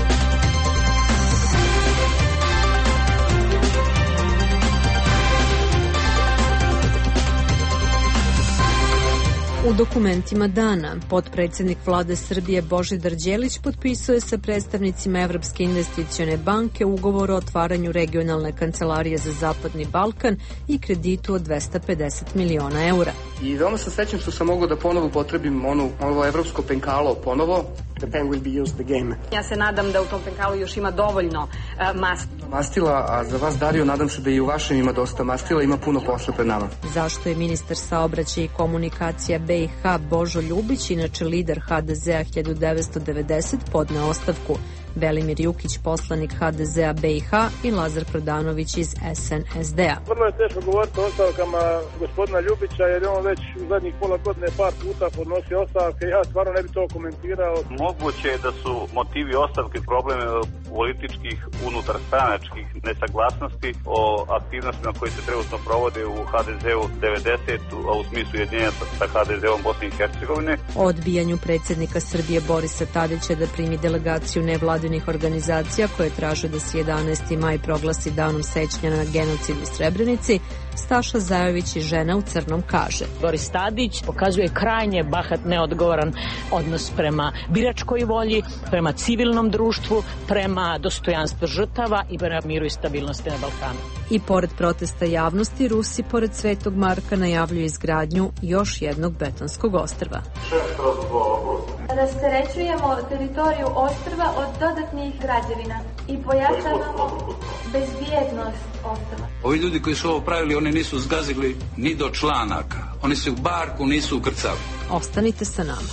S1: U dokumentima dana, potpredsjednik vlade Srbije Božidar Đelić potpisuje sa predstavnicima Evropske investicione banke ugovor o otvaranju regionalne kancelarije za Zapadni Balkan i kreditu od 250 miliona eura.
S5: I veoma sam srećan što sam mogao da ponovo upotrebim ovo evropsko penkalo ponovo. The pen will be used again.
S6: Ja se nadam da u tom penkalu još ima dovoljno
S5: mastila, a za vas, Dario, nadam se da i u vašem ima dosta mastila, ima puno posla pred nama.
S1: Zašto je ministar saobraćaja i komunikacija BiH Božo Ljubić, inače lider HDZ-a 1990, podneo ostavku? Velimir Jukić, poslanik HDZ-a BiH i Lazar Prodanović iz SNSD-a.
S24: Vrlo je teško govoriti o ostavkama gospodina Ljubića jer je on već u zadnjih pola godine par puta podnosio ostavke. Ja stvarno ne bi to komentirao.
S25: Moguće je da su motivi ostavke probleme političkih unutarstranačkih nesaglasnosti o aktivnostima koje se trenutno provode u HDZ-u 90, a u smislu jedinjenja sa HDZ-om Bosne i Hercegovine.
S1: O odbijanju predsjednika Srbije Borisa Tadića da primi delegaciju nevladinih organizacija koje traže da se 11. maj proglasi danom sećanja na genocid u Srebrenici, Staša Zajović i Žena u crnom kaže:
S26: Boris Tadić pokazuje krajnje bahat, neodgovoran odnos prema biračkoj volji, prema civilnom društvu, prema dostojanstvu žrtava i prema miru i stabilnosti na Balkanu.
S1: I pored protesta javnosti, Rusi pored Svetog Marka najavljuju izgradnju još jednog betonskog ostrva.
S27: Rasterećujemo teritoriju ostrva od dodatnih građevina i pojačavamo bezbjednost ostrva.
S28: Ovi ljudi koji su ovo pravili, oni nisu zgazili ni do članaka. Oni se u barku nisu ukrcali.
S1: Ostanite sa nama.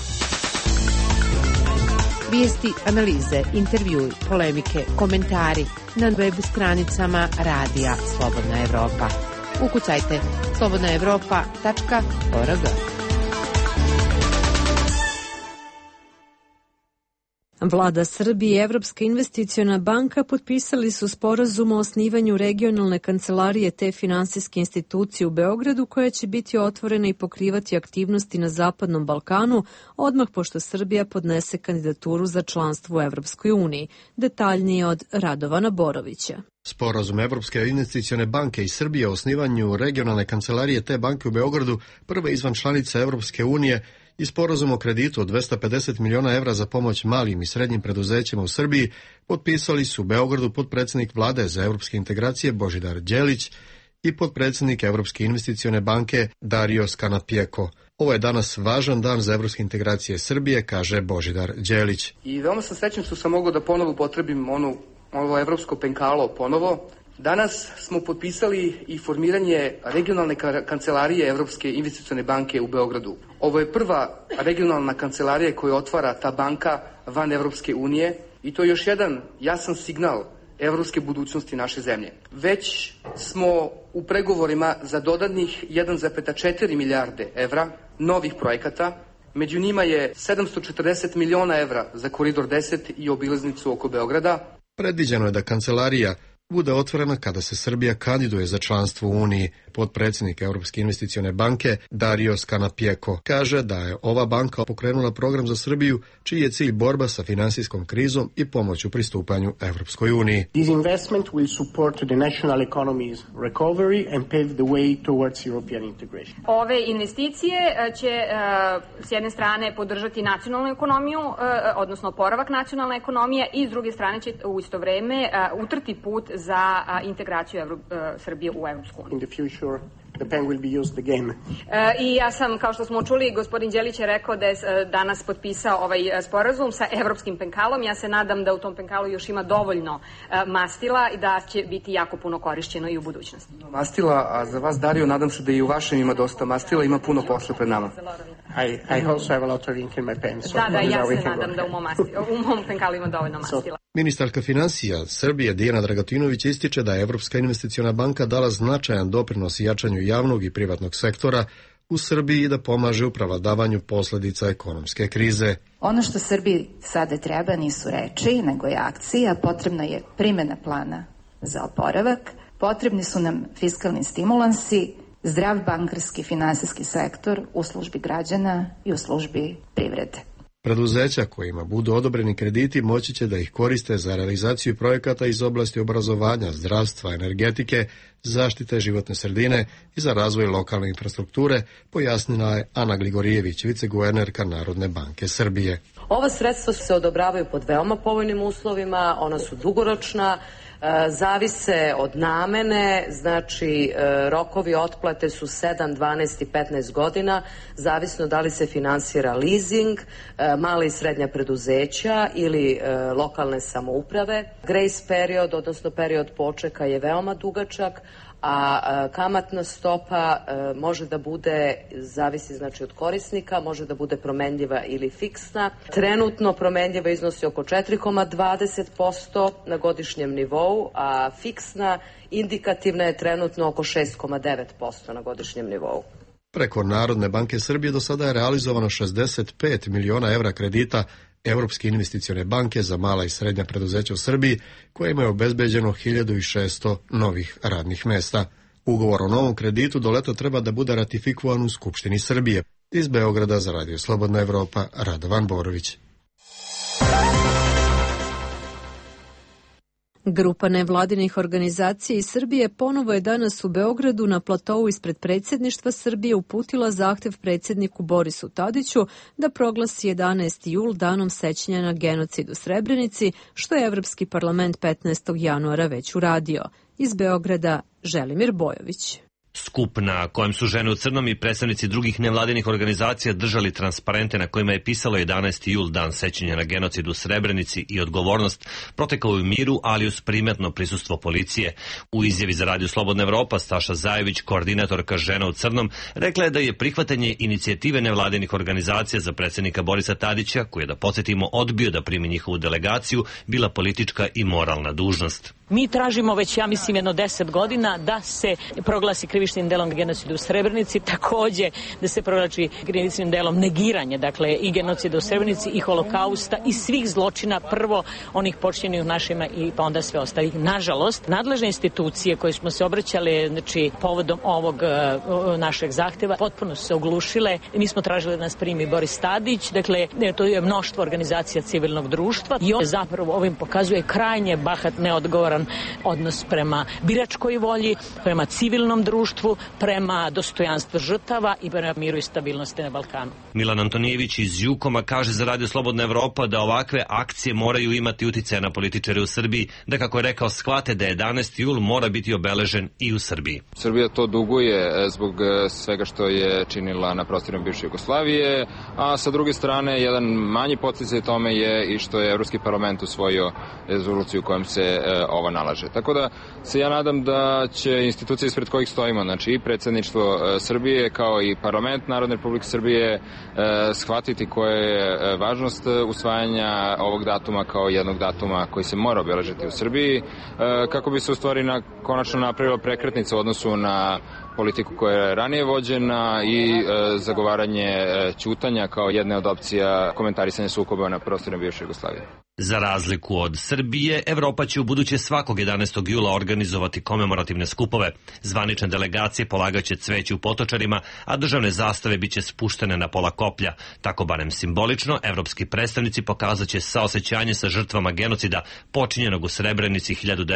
S29: Vijesti, analize, intervjui, polemike, komentari na web stranicama Radija Slobodna Evropa. Ukucajte slobodnaevropa.org.
S1: Vlada Srbije i Evropska investiciona banka potpisali su sporazum o osnivanju regionalne kancelarije te finansijske institucije u Beogradu koja će biti otvorena i pokrivati aktivnosti na Zapadnom Balkanu odmah pošto Srbija podnese kandidaturu za članstvo u Evropskoj uniji. Detaljnije od Radovana Borovića.
S30: Sporazum Evropske investicione banke i Srbije o osnivanju regionalne kancelarije te banke u Beogradu, prve izvan članice Evropske unije, i sporazum o kreditu od 250 miliona evra za pomoć malim i srednjim preduzećima u Srbiji potpisali su u Beogradu potpredsjednik vlade za evropske integracije Božidar Đelić i potpredsjednik Evropske investicione banke Dario Skanapjeko. Ovo je danas važan dan za evropske integracije Srbije, kaže Božidar Đelić.
S5: I veoma sam srećan što sam mogao da ponovo upotrebim ovo evropsko penkalo ponovo. Danas smo potpisali i formiranje regionalne kancelarije Evropske investicione banke u Beogradu. Ovo je prva regionalna kancelarija koju otvara ta banka van Evropske unije i to je još jedan jasan signal evropske budućnosti naše zemlje. Već smo u pregovorima za dodatnih 1,4 milijarde evra novih projekata. Među njima je 740 miliona evra za koridor 10 i obilaznicu oko Beograda.
S30: Predviđeno je da kancelarija bude otvorena kada se Srbija kandiduje za članstvo u Uniji. Potpredsjednik Europske investicione banke Dario Scanapieco kaže da je ova banka pokrenula program za Srbiju čiji je cilj borba sa finansijskom krizom i pomoć u pristupanju Evropskoj uniji.
S7: This investment will support the national economy's recovery and pave the way towards European integration.
S6: Ove investicije će s jedne strane podržati nacionalnu ekonomiju, odnosno oporavak nacionalne ekonomije, i s druge strane će u isto vreme utrti put za integraciju Srbije u Evropsku uniju.
S7: In the future, the pen will be used again.
S6: I ja sam, kao što smo čuli, gospodin Đelić je rekao da je danas potpisao ovaj sporazum sa evropskim penkalom. Ja se nadam da u tom penkalu još ima dovoljno mastila i da će biti jako puno korišćeno i u budućnosti.
S5: Mastila, a za vas, Dario, nadam se da i u vašem ima dosta mastila, ima puno posla pred nama.
S7: I also have a lot of ink in my pen. So
S6: da, ja se nadam da u mom penkalu ima dovoljno mastila.
S30: Ministarka financija Srbije Dijana Dragutinović ističe da je Evropska investiciona banka dala značajan doprinos jačanju javnog i privatnog sektora u Srbiji i da pomaže u prevladavanju posledica ekonomske krize.
S8: Ono što Srbiji sada treba nisu reči, nego je akcija. Potrebna je primjena plana za oporavak, potrebni su nam fiskalni stimulansi, zdrav bankarski finansijski sektor u službi građana i u službi privrede.
S30: Preduzeća kojima budu odobreni krediti moći će da ih koriste za realizaciju projekata iz oblasti obrazovanja, zdravstva, energetike, zaštite životne sredine i za razvoj lokalne infrastrukture, pojasnila je Ana Gligorijević, viceguvernerka Narodne banke Srbije.
S11: Ova sredstva se odobravaju pod veoma povoljnim uslovima, ona su dugoročna, zavise od namene, znači rokovi otplate su 7, 12 i 15 godina, zavisno da li se finansira leasing, mala i srednja preduzeća ili lokalne samouprave. Grace period, odnosno period počeka, je veoma dugačak, a kamatna stopa može da bude, zavisi znači od korisnika, može da bude promenljiva ili fiksna. Trenutno promenljiva iznosi oko 4,20% na godišnjem nivou, a fiksna indikativna je trenutno oko 6,9% na godišnjem nivou.
S30: Preko Narodne banke Srbije do sada je realizovano 65 miliona evra kredita Evropske investicione banke za mala i srednja preduzeća u Srbiji, kojima je obezbeđeno 1600 novih radnih mesta. Ugovor o novom kreditu do leta treba da bude ratifikovan u Skupštini Srbije. Iz Beograda za Radio Slobodna Evropa, Radovan Borović.
S1: Grupa nevladinih organizacija iz Srbije ponovo je danas u Beogradu na platovu ispred predsjedništva Srbije uputila zahtev predsjedniku Borisu Tadiću da proglasi 11. jul danom sećanja na genocid u Srebrenici, što je Evropski parlament 15. januara već uradio. Iz Beograda Želimir Bojović.
S12: Skup na kojem su žene u crnom i predstavnici drugih nevladinih organizacija držali transparente na kojima je pisalo 11. jul, dan sećanja na genocid u Srebrenici i odgovornost, protekao u miru, ali uz primetno prisustvo policije. U izjavi za Radio Slobodna Evropa Staša Zajević, koordinatorka Žena u crnom, rekla je da je prihvatanje inicijative nevladinih organizacija za predsjednika Borisa Tadića, koji je, da podsjetimo, odbio da primi njihovu delegaciju, bila politička i moralna dužnost.
S26: Mi tražimo već, ja mislim, jedno 10 godina da se proglasi krivičnim delom genocida u Srebrenici, takođe da se proglasi krivičnim delom negiranje, dakle, i genocida u Srebrenici i holokausta i svih zločina, prvo onih počinjenih našima i pa onda sve ostalih. Nažalost, nadležne institucije koje smo se obraćale, znači, povodom ovog našeg zahteva, potpuno su se oglušile. Mi smo tražili da nas primi Boris Tadić, dakle, to je mnoštvo organizacija civilnog društva i on zapravo ovim pokazuje krajnje bahat, neodgovoran odnos prema biračkoj volji, prema civilnom društvu, prema dostojanstvu žrtava i prema miru i stabilnosti na Balkanu.
S12: Milan Antonijević iz Jukoma kaže za Radio Slobodna Evropa da ovakve akcije moraju imati uticaja na političare u Srbiji, da, kako je rekao, shvate da 11. jul mora biti obeležen i u Srbiji.
S13: Srbija to duguje zbog svega što je činila na prostorima bivše Jugoslavije, a sa druge strane jedan manji podsticaj tome je i što je Evropski parlament usvojio rezoluciju kojom se ova nalaže. Tako da se ja nadam da će institucije ispred kojih stojimo, znači i predsjedništvo Srbije kao i parlament Narodne Republike Srbije, shvatiti koja je važnost usvajanja ovog datuma kao jednog datuma koji se mora obeležiti u Srbiji, kako bi se u stvari konačno napravila prekretnica u odnosu na politiku koja je ranije vođena i zagovaranje ćutanja kao jedne od opcija komentarisanja sukoba na prostoru bivše Jugoslavije.
S12: Za razliku od Srbije, Evropa će u buduće svakog 11. jula organizovati komemorativne skupove. Zvanične delegacije polagaće cveće u Potočarima, a državne zastave biće spuštene na pola koplja. Tako barem simbolično, evropski predstavnici pokazaće saosećanje sa žrtvama genocida počinjenog u Srebrenici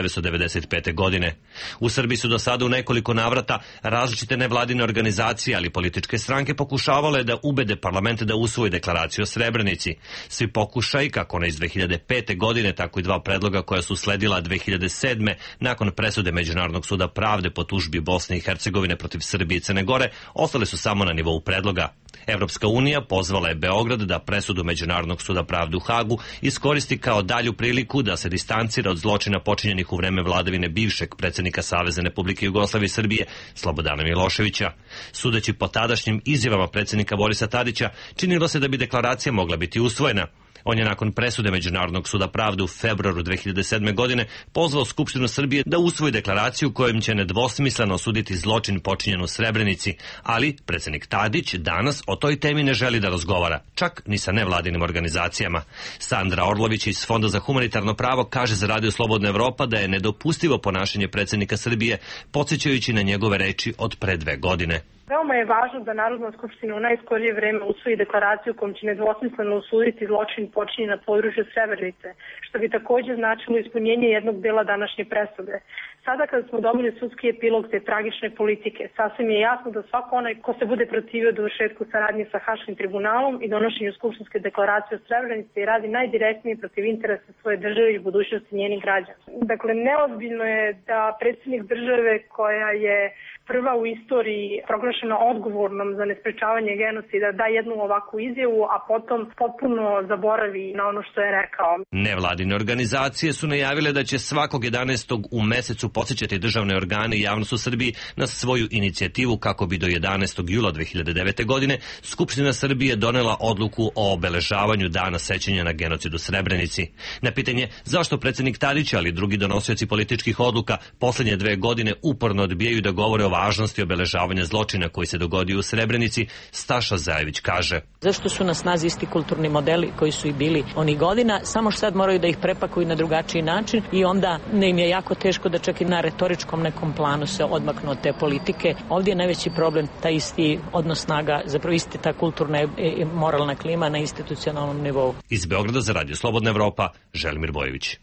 S12: 1995. godine. U Srbiji su do sada u nekoliko navrata različite nevladine organizacije, ali političke stranke pokušavale da ubede parlamente da usvoji deklaraciju o Srebrenici. Svi pokušaji, kako ona iz 2005. godine, tako i dva predloga koja su sledila 2007. nakon presude Međunarodnog suda pravde po tužbi Bosne i Hercegovine protiv Srbije i Crne Gore, ostale su samo na nivou predloga. Evropska unija pozvala je Beograd da presudu Međunarodnog suda pravde u Hagu iskoristi kao dalju priliku da se distancira od zločina počinjenih u vreme vladavine bivšeg predsjednika Savezne Republike Jugoslavije i Srbije Slobodana Miloševića. Sudeći po tadašnjim izjavama predsjednika Borisa Tadića, činilo se da bi deklaracija mogla biti usvojena. On je nakon presude Međunarodnog suda pravde u februaru 2007. godine pozvao Skupštinu Srbije da usvoji deklaraciju kojom će nedvosmisleno osuditi zločin počinjen u Srebrenici, ali predsjednik Tadić danas o toj temi ne želi da razgovara, čak ni sa nevladinim organizacijama. Sandra Orlović iz Fonda za humanitarno pravo kaže za Radio Slobodna Evropa da je nedopustivo ponašanje predsjednika Srbije, podsjećajući na njegove reči od pre 2 godine.
S9: Veoma je važno da Narodna skupština u najskorije vreme usvoji deklaraciju kojom će nedvosmisleno osuditi zločin počinjen na području Srebrenice, što bi također značilo ispunjenje jednog dela današnje presude. Sada kada smo dobili sudski epilog te tragične politike, sasvim je jasno da svako onaj ko se bude protivio dovršetku saradnje sa Haškim tribunalom i donošenju skupštinske deklaracije o Srebrenici radi najdirektnije protiv interesa svoje države i budućnosti njenih građana. Dakle, neozbiljno je da predsjednik države koja je prva u istoriji proglašena odgovornom za nesprečavanje genocida da jednu ovakvu izjavu, a potom potpuno zaboravi na ono što je rekao.
S12: Nevladine organizacije su najavile da će svakog 11. u mesecu podsjećati državne organe i javnost u Srbiji na svoju inicijativu kako bi do 11. jula 2009. godine Skupština Srbije donela odluku o obeležavanju dana sećanja na genocid u Srebrenici. Na pitanje zašto predsjednik Tadić, ali i drugi donosioci političkih odluka poslednje 2 godine uporno odbijaju da govore o važnosti obeležavanja zločina koji se dogodio u Srebrenici, Staša Zajević kaže.
S26: Zašto su na snazi isti kulturni modeli koji su i bili onih godina, samo što sad moraju da ih prepakuju na drugačiji način i onda im je jako teško da čak i na retoričkom nekom planu se odmaknu od te politike. Ovdje je najveći problem taj isti odnos snaga, zapravo isti ta kulturna i moralna klima na institucionalnom nivou.
S12: Iz Beograda za Radio Slobodna Evropa, Želimir Bojević.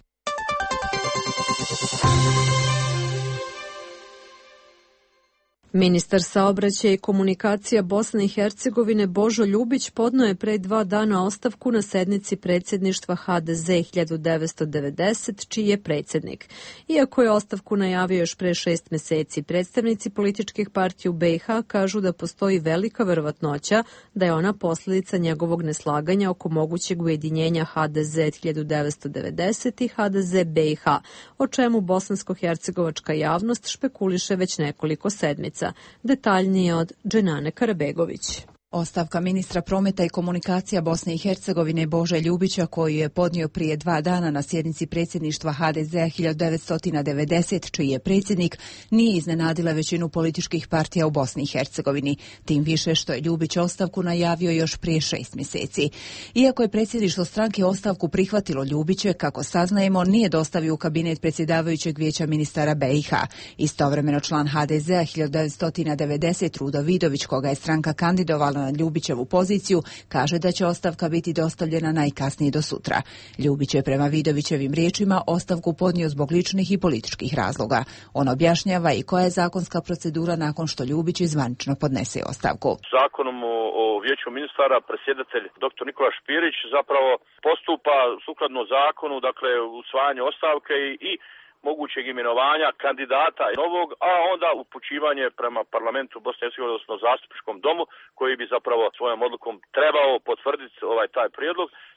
S1: Ministar saobraćaja i komunikacija Bosne i Hercegovine Božo Ljubić podneo je pre 2 dana ostavku na sednici predsjedništva HDZ 1990, čiji je predsjednik. Iako je ostavku najavio još pre 6 meseci, predstavnici političkih partija u BiH kažu da postoji velika verovatnoća da je ona posljedica njegovog neslaganja oko mogućeg ujedinjenja HDZ 1990 i HDZ BiH, o čemu bosansko-hercegovačka javnost špekuliše već nekoliko sedmica. Detaljnije od Dženane Karabegović.
S10: Ostavka ministra prometa i komunikacija Bosne i Hercegovine Bože Ljubića, koju je podnio prije 2 dana na sjednici predsjedništva HDZ-a 1990, čiji je predsjednik, nije iznenadila većinu političkih partija u Bosni i Hercegovini, tim više što je Ljubić ostavku najavio još prije 6 mjeseci. Iako je predsjedništvo stranke ostavku prihvatilo, Ljubiće, kako saznajemo, nije dostavio u kabinet predsjedavajućeg vijeća ministara BiH. Istovremeno član HDZ-a 1990 Rudo Vidović, koga je stranka kandidovala na Ljubićevu poziciju, kaže da će ostavka biti dostavljena najkasnije do sutra. Ljubić je prema Vidovićevim riječima ostavku podnio zbog ličnih i političkih razloga. On objašnjava i koja je zakonska procedura nakon što Ljubić zvanično podnese ostavku.
S14: Zakonom o vijeću ministara predsjedatelj dr. Nikola Špirić zapravo postupa sukladno zakonu, dakle usvajanje ostavke i mogućeg imenovanja kandidata novog, a onda upućivanje prema parlamentu Bosne i Hercegovine, odnosno zastupničkom domu, koji bi zapravo svojom odlukom trebao potvrditi taj prijedlog.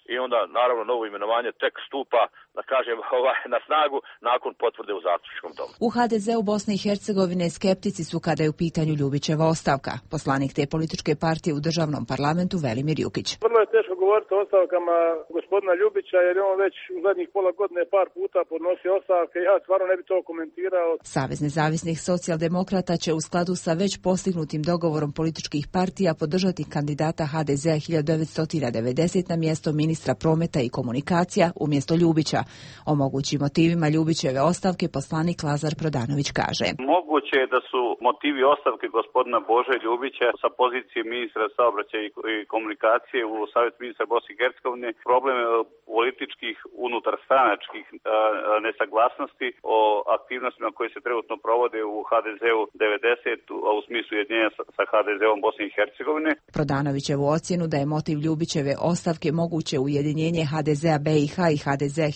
S14: i onda naravno novo imenovanje tek stupa, da kažem, na snagu nakon potvrde u zastupničkom domu.
S10: U HDZ-u Bosne i Hercegovine skeptici su kada je u pitanju Ljubićeva ostavka. Poslanik te političke partije u državnom parlamentu Velimir Jukić.
S24: Vrlo je teško govoriti o ostavkama gospodina Ljubića jer je on već u zadnjih pola godine par puta podnosio ostavke. Ja stvarno ne bi to komentirao.
S10: Savez nezavisnih socijaldemokrata će u skladu sa već postignutim dogovorom političkih partija podržati kandidata HDZ-a 1990 na mjesto ministra prometa i komunikacija umjesto Ljubića. O mogućim motivima Ljubićeve ostavke poslanik Lazar Prodanović kaže.
S25: Moguće je da su motivi ostavke gospodina Bože Ljubića sa pozicije ministra saobraćaja i komunikacije u Savjet ministra Bosne i Hercegovine problem političkih unutarstranačkih nesaglasnosti o aktivnostima koje se trenutno provode u HDZ-u 90, a u smislu jedinjenja sa HDZ-om Bosne i Hercegovine.
S10: Prodanovićevu ocjenu da je motiv Ljubićeve ostavke moguće ujedinjenje HDZ-a BiH i HDZ-a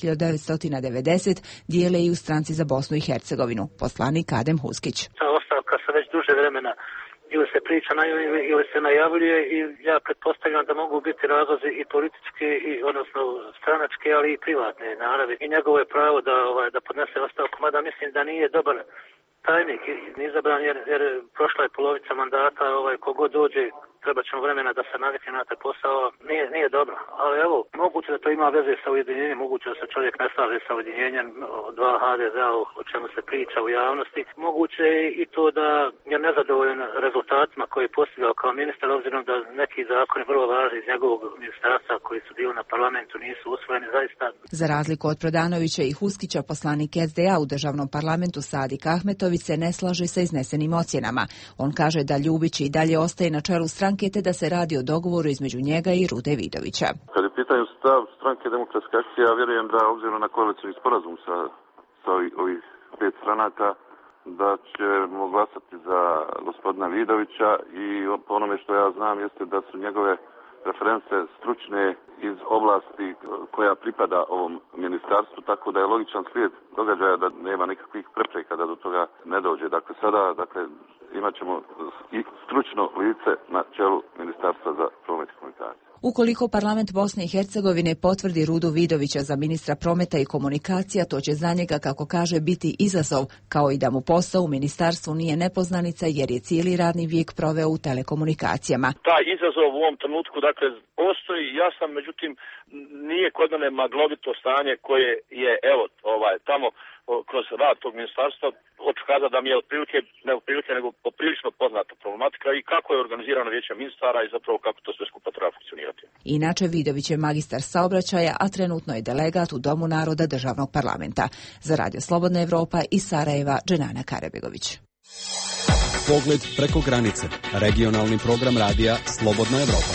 S10: 1990 dijele i u Stranci za Bosnu i Hercegovinu. Poslanik Adem Huskić.
S2: Ta ostavka se već duže vremena ili se priča ili se najavljuje i ja pretpostavljam da mogu biti razlozi i politički i odnosno stranački, ali i privatne naravi. I njegovo je pravo da podnese ostavku, mada mislim da nije dobar tajnik izabran jer prošla je polovica mandata, kogod dođe treba ćemo vremena da se navikne na taj posao, nije dobro. Ali evo, moguće da to ima veze sa ujedinjenjem, moguće da se čovjek ne slaže sa ujedinjenjem dva HDZ-a o čemu se priča u javnosti. Moguće je i to da je nezadovoljan rezultatima koje je postigao kao ministar, obzirom da neki zakoni vrlo važni iz njegovog ministarstva koji su bili na parlamentu nisu usvojeni zaista.
S10: Za razliku od Prodanovića i Huskića, poslanik SDA u državnom parlamentu Sadik Ahmetović se ne slaže sa iznesenim ocjenama. On kaže da Ljubić i dalje ostaje na čelu stranke te da se radi o dogovoru između njega i Rude Vidovića.
S15: Kad je pitanju stav stranke Demokratske akcije, ja vjerujem da obzirom na koalicijski sporazum sa ovih 5 stranaka, da ćemo glasati za gospodina Vidovića i po onome što ja znam jeste da su njegove reference stručne iz oblasti koja pripada ovom ministarstvu, tako da je logičan slijed događaja da nema nikakvih prepreka da do toga ne dođe. Dakle, sada imat ćemo i stručno lice na čelu Ministarstva za promet i komunikaciju.
S10: Ukoliko parlament Bosne i Hercegovine potvrdi Rudu Vidovića za ministra prometa i komunikacija, to će za njega, kako kaže, biti izazov, kao i da mu posao u ministarstvu nije nepoznanica jer je cijeli radni vijek proveo u telekomunikacijama.
S14: Taj izazov u ovom trenutku, postoji jasan, međutim, nije kod mene maglovito stanje koje je, tamo kroz rad tog ministarstva, hoću kazati da mi je nego poprilično poznata problematika i kako je organizirano vijeće ministara i zapravo kako to sve skupa treba funkcionirati.
S10: Inače, Vidović je magistar saobraćaja, a trenutno je delegat u Domu naroda državnog parlamenta. Za Radio Slobodna Evropa iz Sarajeva, Dženana Karebegović.
S16: Pogled preko granice. Regionalni program radija Slobodna Evropa.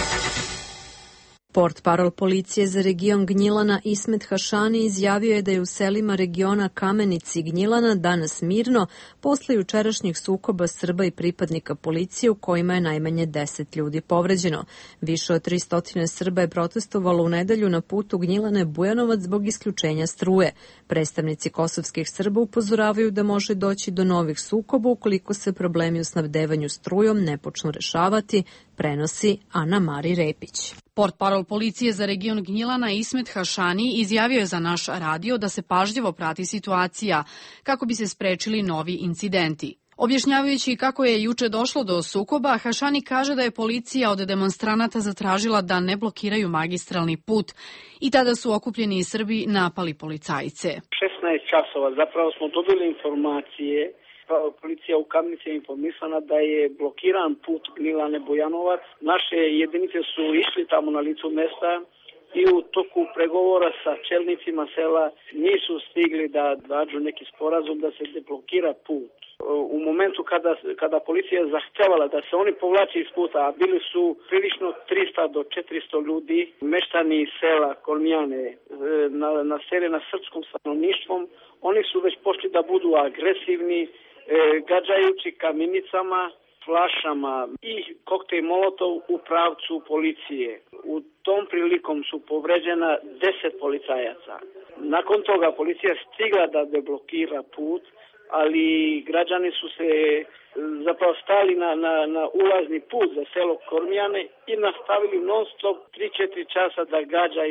S1: Portparol policije za region Gnjilana Ismet Hašani izjavio je da je u selima regiona Kamenici i Gnjilana danas mirno posle jučerašnjih sukoba Srba i pripadnika policije u kojima je najmanje 10 ljudi povređeno. Više od 300 Srba je protestovalo u nedelju na putu Gnjilane-Bujanovac zbog isključenja struje. Predstavnici kosovskih Srba upozoravaju da može doći do novih sukoba ukoliko se problemi u snabdevanju strujom ne počnu rešavati, prenosi Ana Mari Repić.
S17: Portparol policije za region Gnjilana Ismet Hašani izjavio je za naš radio da se pažljivo prati situacija kako bi se sprečili novi incidenti. Objašnjavajući kako je juče došlo do sukoba, Hašani kaže da je policija od demonstranata zatražila da ne blokiraju magistralni put i tada su okupljeni Srbi napali policajce.
S18: 16 časova zapravo smo dobili informacije. Policija u Kamenici je informisana da je blokiran put Gnjilane-Bujanovac. Naše jedinice su išli tamo na licu mesta i u toku pregovora sa čelnicima sela nisu stigli da nađu neki sporazum da se deblokira put. U momentu kada policija je zahtevala da se oni povlači iz puta, a bili su prilično 300 do 400 ljudi, meštani sela Kolmijane nasele na srpskom stanovništvom, oni su već počeli da budu agresivni, gađajući kamenicama, flašama i koktejl molotov u pravcu policije. U tom prilikom su povređena 10 policajaca. Nakon toga policija stigla da deblokira put, ali građani su se zapravo stali na ulazni put za selo Kormijane i nastavili non stop 3-4 časa da gađaju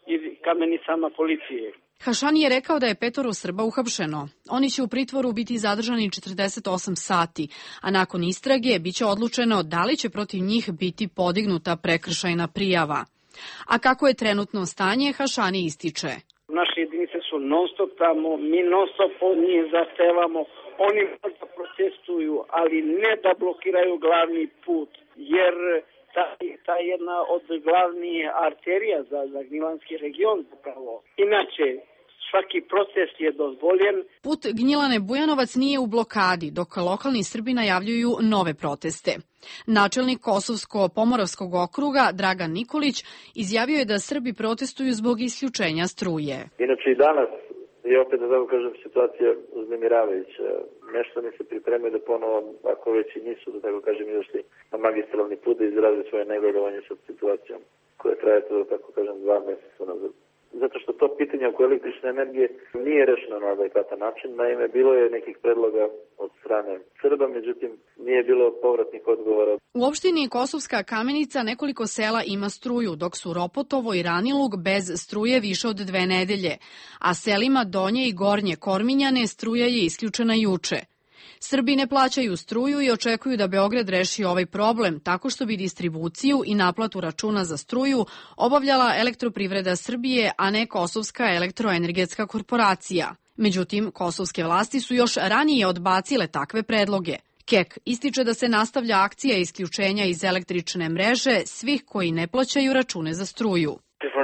S18: i kamenicama policije.
S17: Hašani je rekao da je 5 Srba uhapšeno. Oni će u pritvoru biti zadržani 48 sati, a nakon istrage biće odlučeno da li će protiv njih biti podignuta prekršajna prijava. A kako je trenutno stanje, Hašani ističe.
S18: Naše jedinice su non-stop tamo, mi non-stop od njih zahtevamo, oni možda protestuju, ali ne da blokiraju glavni put, jer ta je jedna od glavnih arterija za Gnjilanski region zapravo. Inače, svaki protest je dozvoljen.
S17: Put Gnjilane Bujanovac nije u blokadi, dok lokalni Srbi najavljuju nove proteste. Načelnik Kosovsko-Pomoravskog okruga Dragan Nikolić izjavio je da Srbi protestuju zbog isključenja struje.
S3: Inače i danas je opet, da tako kažem, situacija uznemiravajuća. Meštani se pripremaju da ponovo, ako već i nisu, da tako kažem, izašli na magistralni put da izraze svoje negodovanje sa situacijom koja traje, da tako kažem, 2 meseca nazad. Zato što to pitanje oko električne energije nije rešeno na adekvatan način. Naime, bilo je nekih predloga od strane Srba, međutim, nije bilo povratnih odgovora.
S17: U opštini Kosovska Kamenica nekoliko sela ima struju, dok su Ropotovo i Ranilug bez struje više od 2 nedelje, a selima Donje i Gornje Korminjane struja je isključena juče. Srbi ne plaćaju struju i očekuju da Beograd reši ovaj problem tako što bi distribuciju i naplatu računa za struju obavljala Elektroprivreda Srbije, a ne Kosovska elektroenergetska korporacija. Međutim, kosovske vlasti su još ranije odbacile takve predloge. KEK ističe da se nastavlja akcija isključenja iz električne mreže svih koji ne plaćaju račune za struju.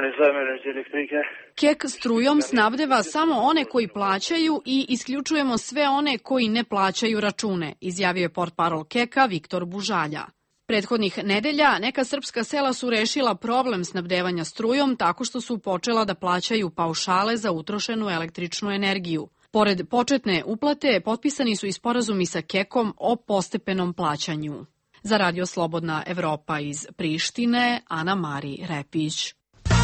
S17: KEK strujom snabdeva samo one koji plaćaju i isključujemo sve one koji ne plaćaju račune, izjavio je portparol KEK-a Viktor Bužalja. Prethodnih nedelja neka srpska sela su rešila problem snabdevanja strujom tako što su počela da plaćaju paušale za utrošenu električnu energiju. Pored početne uplate, potpisani su i sporazumi sa KEK-om o postepenom plaćanju. Za Radio Slobodna Evropa iz Prištine, Ana Mari Repić.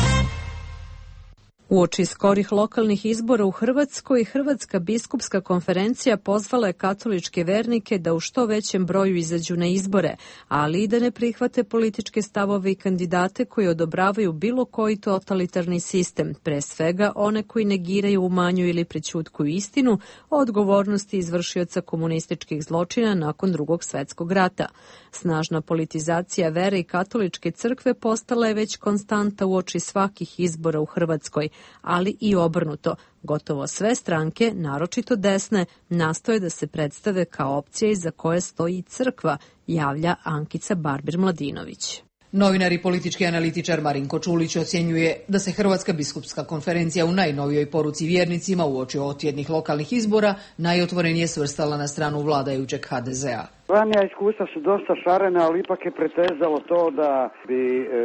S1: Uoči skorih lokalnih izbora u Hrvatskoj, Hrvatska biskupska konferencija pozvala je katoličke vernike da u što većem broju izađu na izbore, ali i da ne prihvate političke stavove i kandidate koji odobravaju bilo koji totalitarni sistem, pre svega one koji negiraju, umanjuju ili prećutkuju istinu o odgovornosti izvršioca komunističkih zločina nakon Drugog svetskog rata. Snažna politizacija vere i katoličke crkve postala je već konstanta uoči svakih izbora u Hrvatskoj, ali i obrnuto. Gotovo sve stranke, naročito desne, nastoje da se predstave kao opcija iza koje stoji crkva, javlja Ankica Barbir-Mladinović.
S4: Novinar i politički analitičar Marinko Čulić ocjenjuje da se Hrvatska biskupska konferencija u najnovijoj poruci vjernicima uoči otjednih lokalnih izbora najotvorenije svrstala na stranu vladajućeg HDZ-a.
S19: Ranija iskustva su dosta šarena, ali ipak je pretezalo to da bi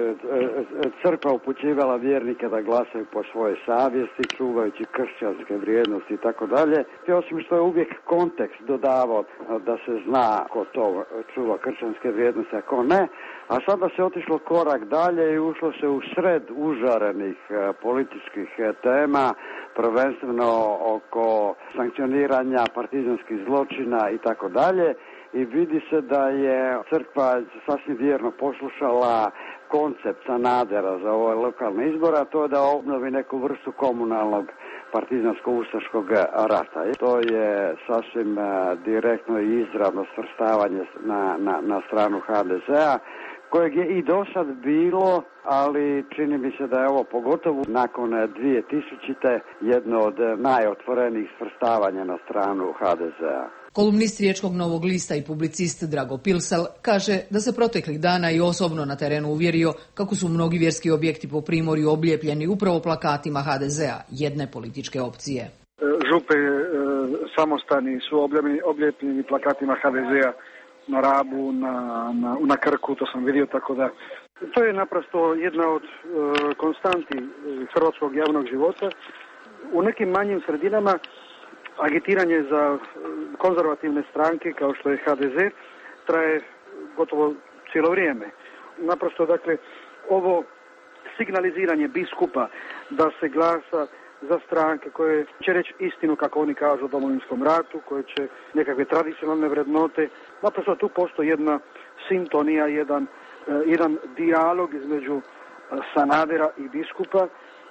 S19: crkva upućivala vjernike da glasaju po svojoj savjesti, čuvajući kršćanske vrijednosti i tako dalje. Osim što je uvijek kontekst dodavao da se zna ko to čuva kršćanske vrijednosti, a ko ne, a sada se otišlo korak dalje i ušlo se u sred užarenih političkih tema, prvenstveno oko sankcioniranja partizanskih zločina i tako dalje. I vidi se da je crkva sasvim vjerno poslušala koncept Sanadera za ove lokalne izbore, a to je da obnovi neku vrstu komunalnog partizansko-ustaškog rata. I to je sasvim direktno i izravno svrstavanje na stranu HDZ-a, kojeg je i do sad bilo, ali čini mi se da je ovo pogotovo nakon 2000. jedno od najotvorenijih svrstavanja na stranu HDZ-a.
S4: Kolumnist Riječkog Novog lista i publicist Drago Pilsal kaže da se proteklih dana i osobno na terenu uvjerio kako su mnogi vjerski objekti po Primorju oblijepljeni upravo plakatima HDZ-a, jedne političke opcije.
S24: Župe samostani su oblijepljeni plakatima HDZ-a na Rabu, na Krku, to sam vidio, tako da to je naprosto jedna od konstanti hrvatskog javnog života. U nekim manjim sredinama agitiranje za konzervativne stranke kao što je HDZ traje gotovo cijelo vrijeme. Naprosto, dakle, ovo signaliziranje biskupa da se glasa za stranke koje će reći istinu, kako oni kažu, o Domovinskom ratu, koje će nekakve tradicionalne vrednote. Naprosto tu postoji jedna sintonija, jedan dijalog između Sanadera i biskupa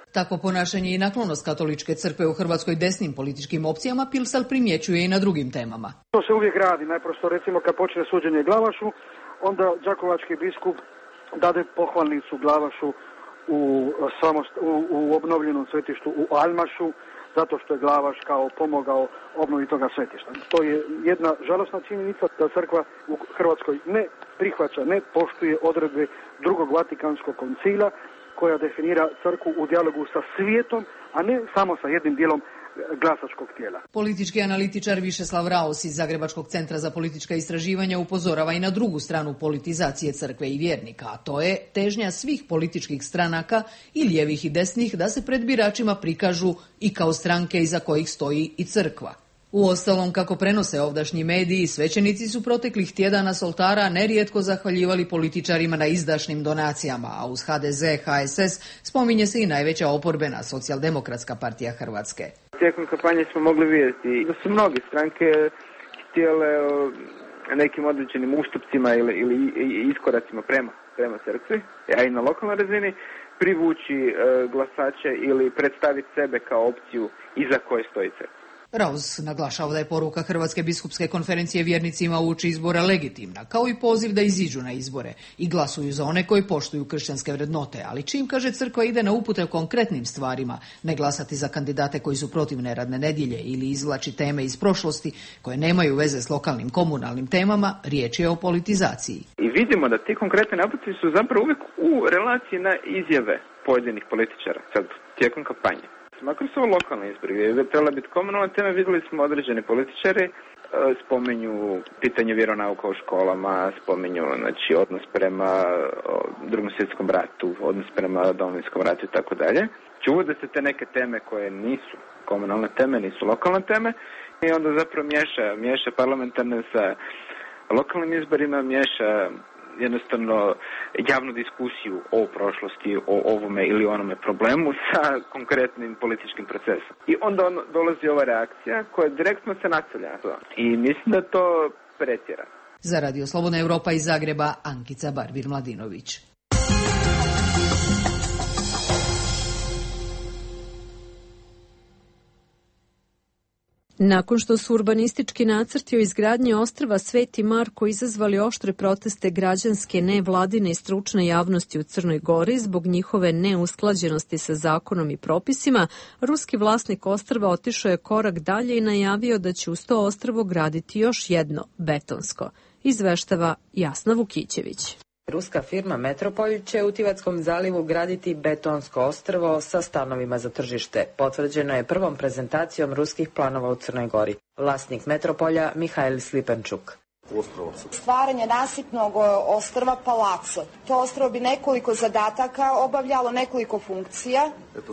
S4: Takvo ponašanje i naklonost katoličke crkve u Hrvatskoj desnim političkim opcijama Pilsal primjećuje i na drugim temama.
S24: To se uvijek radi, najprosto recimo kad počne suđenje Glavašu, onda đakovački biskup dade pohvalnicu Glavašu u obnovljenom svetištu u Aljmašu, zato što je Glavaš kao pomogao obnovi toga svetišta. To je jedna žalosna činjenica da crkva u Hrvatskoj ne prihvaća, ne poštuje odredbe drugog Vatikanskog koncila koja definira crkvu u dijalogu sa svijetom, a ne samo sa jednim dijelom glasačkog tijela.
S4: Politički analitičar Višeslav Raos iz Zagrebačkog centra za politička istraživanja upozorava i na drugu stranu politizacije crkve i vjernika, a to je težnja svih političkih stranaka i lijevih i desnih da se pred biračima prikažu i kao stranke iza kojih stoji i crkva. Uostalom, kako prenose ovdašnji mediji, svećenici su proteklih tjedana s oltara nerijetko zahvaljivali političarima na izdašnim donacijama, a uz HDZ, HSS spominje se i najveća oporbena Socijaldemokratska partija Hrvatske.
S5: Tijekom kampanje smo mogli vidjeti da su mnoge stranke htjele nekim određenim ustupcima ili iskoracima prema crkvi, a i na lokalnoj razini, privući glasače ili predstaviti sebe kao opciju iza koje stoji crkva.
S4: Raus naglašava da je poruka Hrvatske biskupske konferencije vjernicima uoči izbora legitimna, kao i poziv da iziđu na izbore i glasuju za one koji poštuju kršćanske vrednote, ali čim, kaže, crkva ide na upute o konkretnim stvarima, ne glasati za kandidate koji su protiv neradne nedjelje ili izvlači teme iz prošlosti koje nemaju veze s lokalnim komunalnim temama, riječ je o politizaciji.
S5: I vidimo da ti konkretni naputi su zapravo uvijek u relaciji na izjave pojedinih političara sad tijekom kampanje. Makar su ovo lokalne izbori, je trebala biti komunalna tema, vidjeli smo određeni političari, spomenju pitanje vjeronauka u školama, spomenju odnos prema Drugom svjetskom ratu, odnos prema Domovinskom ratu i tako dalje. Uvode se te neke teme koje nisu komunalne teme, nisu lokalne teme i onda zapravo miješa parlamentarne sa lokalnim izborima, miješa jednostavno javnu diskusiju o prošlosti, o ovome ili onome problemu sa konkretnim političkim procesom. I onda dolazi ova reakcija koja direktno se nastavlja na to. I mislim da to pretjera.
S4: Za Radio Slobodna Europa iz Zagreba, Ankica Barbir-Mladinović.
S1: Nakon što su urbanistički nacrti o izgradnji ostrva Sveti Marko izazvali oštre proteste građanske, nevladine i stručne javnosti u Crnoj Gori zbog njihove neusklađenosti sa zakonom i propisima, ruski vlasnik ostrva otišao je korak dalje i najavio da će uz to ostrvo graditi još jedno, betonsko. Izveštava Jasna Vukićević.
S6: Ruska firma Metropolj će u Tivatskom zalivu graditi betonsko ostrvo sa stanovima za tržište. Potvrđeno je prvom prezentacijom ruskih planova u Crnoj Gori. Vlasnik Metropolja Mihajl Slipenčuk.
S7: Stvaranje nasipnog ostrva Palaco. To ostrvo bi nekoliko zadataka obavljalo, nekoliko funkcija.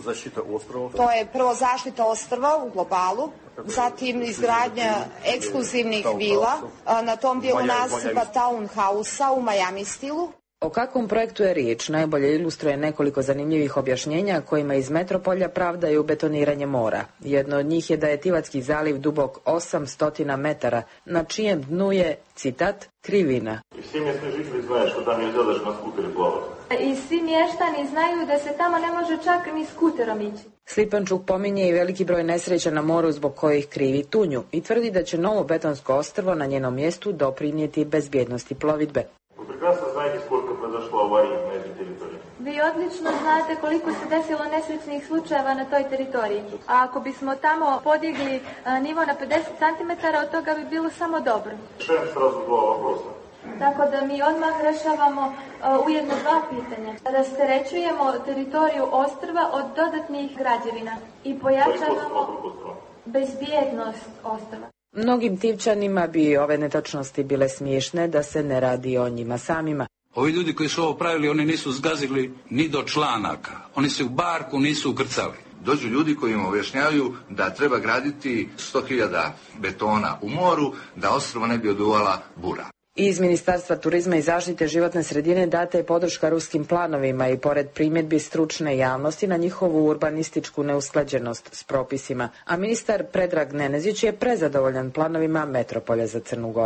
S7: To je prvo zaštita ostrva u globalu, zatim izgradnja ekskluzivnih vila na tom dijelu nasipa townhouse-a u Miami stilu.
S6: O kakvom projektu je riječ najbolje ilustruje nekoliko zanimljivih objašnjenja kojima iz Metropolja pravdaju betoniranje mora. Jedno od njih je da je Tivatski zaliv dubok 800 metara, na čijem dnu je, citat, krivina.
S20: I svi mjesni žitelji znaju što tam izgledaš na skuteri plovati.
S21: I svi mještani znaju da se tamo ne može čak ni skuterom ići.
S6: Slipančuk pominje i veliki broj nesreća na moru zbog kojih krivi tunju i tvrdi da će novo betonsko ostrvo na njenom mjestu doprinijeti bezbjednosti plovidbe.
S20: Прекрасно знаете, сколько произошло аварий на этой территории.
S21: Vi odlično znate koliko se desilo nesrećnih slučajeva na toj teritoriji. A ako bismo tamo podigli nivo na 50 cm, od toga bi bilo samo dobro.
S20: Решаем сразу два вопроса.
S21: Tako da mi odmah rešavamo ujedno dva pitanja. Rasterećujemo teritoriju ostrva od dodatnih građevina i pojačavamo bezbjednost ostrva.
S6: Mnogim Tivčanima bi ove netočnosti bile smiješne da se ne radi o njima samima.
S22: Ovi ljudi koji su ovo pravili, oni nisu zgazili ni do članaka. Oni se u barku nisu ukrcali.
S23: Dođu ljudi koji im objašnjavaju da treba graditi 100.000 betona u moru, da ostrvo ne bi oduvala bura.
S6: Iz Ministarstva turizma i zaštite životne sredine data je podrška ruskim planovima i pored primjedbi stručne javnosti na njihovu urbanističku neusklađenost s propisima, a ministar Predrag Nenezić je prezadovoljan planovima Metropolja za Crnu Goru.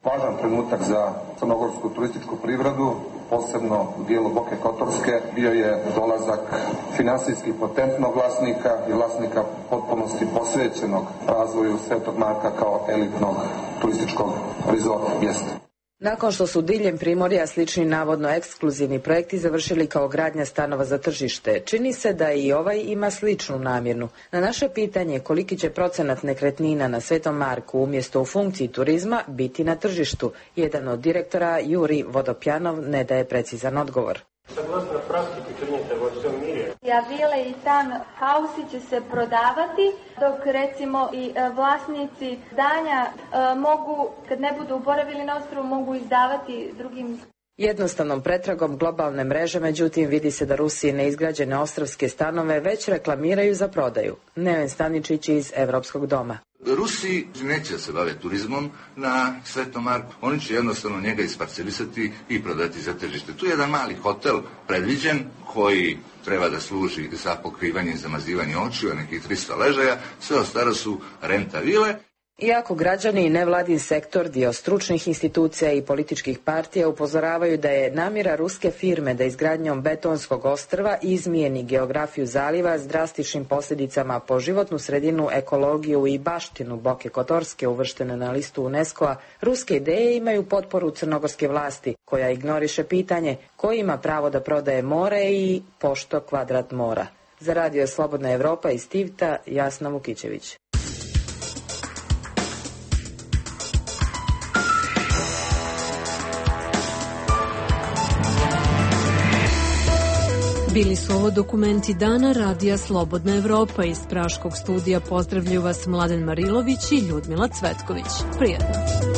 S8: Važan trenutak za crnogorsku turističku privredu, posebno u dijelu Boke Kotorske, bio je dolazak finansijski potentnog vlasnika i vlasnika potpunosti posvećenog razvoju Svetog Marka kao elitnog turističkog rezorta mjesta.
S6: Nakon što su diljem Primorja slični navodno ekskluzivni projekti završili kao gradnja stanova za tržište, čini se da i ovaj ima sličnu namjernu. Na naše pitanje koliki će procenat nekretnina na Svetom Marku umjesto u funkciji turizma biti na tržištu, jedan od direktora Juri Vodopjanov ne daje precizan odgovor.
S21: Vile i townhousi će se prodavati, dok recimo i vlasnici zdanja mogu, kad ne budu boravili na ostrvu, mogu izdavati drugim.
S6: Jednostavnom pretragom globalne mreže, međutim, vidi se da Rusiji neizgrađene ostravske stanove već reklamiraju za prodaju. Neven Staničić iz Evropskog doma.
S23: Rusi neće se bave turizmom na Svetom Marku, oni će jednostavno njega isparcelisati i prodati za tržište. Tu je jedan mali hotel predviđen koji treba da služi za pokrivanje i zamazivanje očiju, nekih 300 ležaja, sve ostalo su renta vile.
S6: Iako građani i nevladin sektor, dio stručnih institucija i političkih partija upozoravaju da je namjera ruske firme da izgradnjom betonskog ostrva izmijeni geografiju zaliva s drastičnim posljedicama po životnu sredinu, ekologiju i baštinu Boke Kotorske uvrštene na listu UNESCO-a, ruske ideje imaju potporu crnogorske vlasti, koja ignoriše pitanje ko ima pravo da prodaje more i pošto kvadrat mora. Za Radio Slobodna Evropa iz Tivta, Jasna Vukićević.
S1: Bili su ovo dokumenti dana Radija Slobodna Evropa. Iz Praškog studija pozdravljaju vas Mladen Marilović i Ljudmila Cvetković. Prijetno.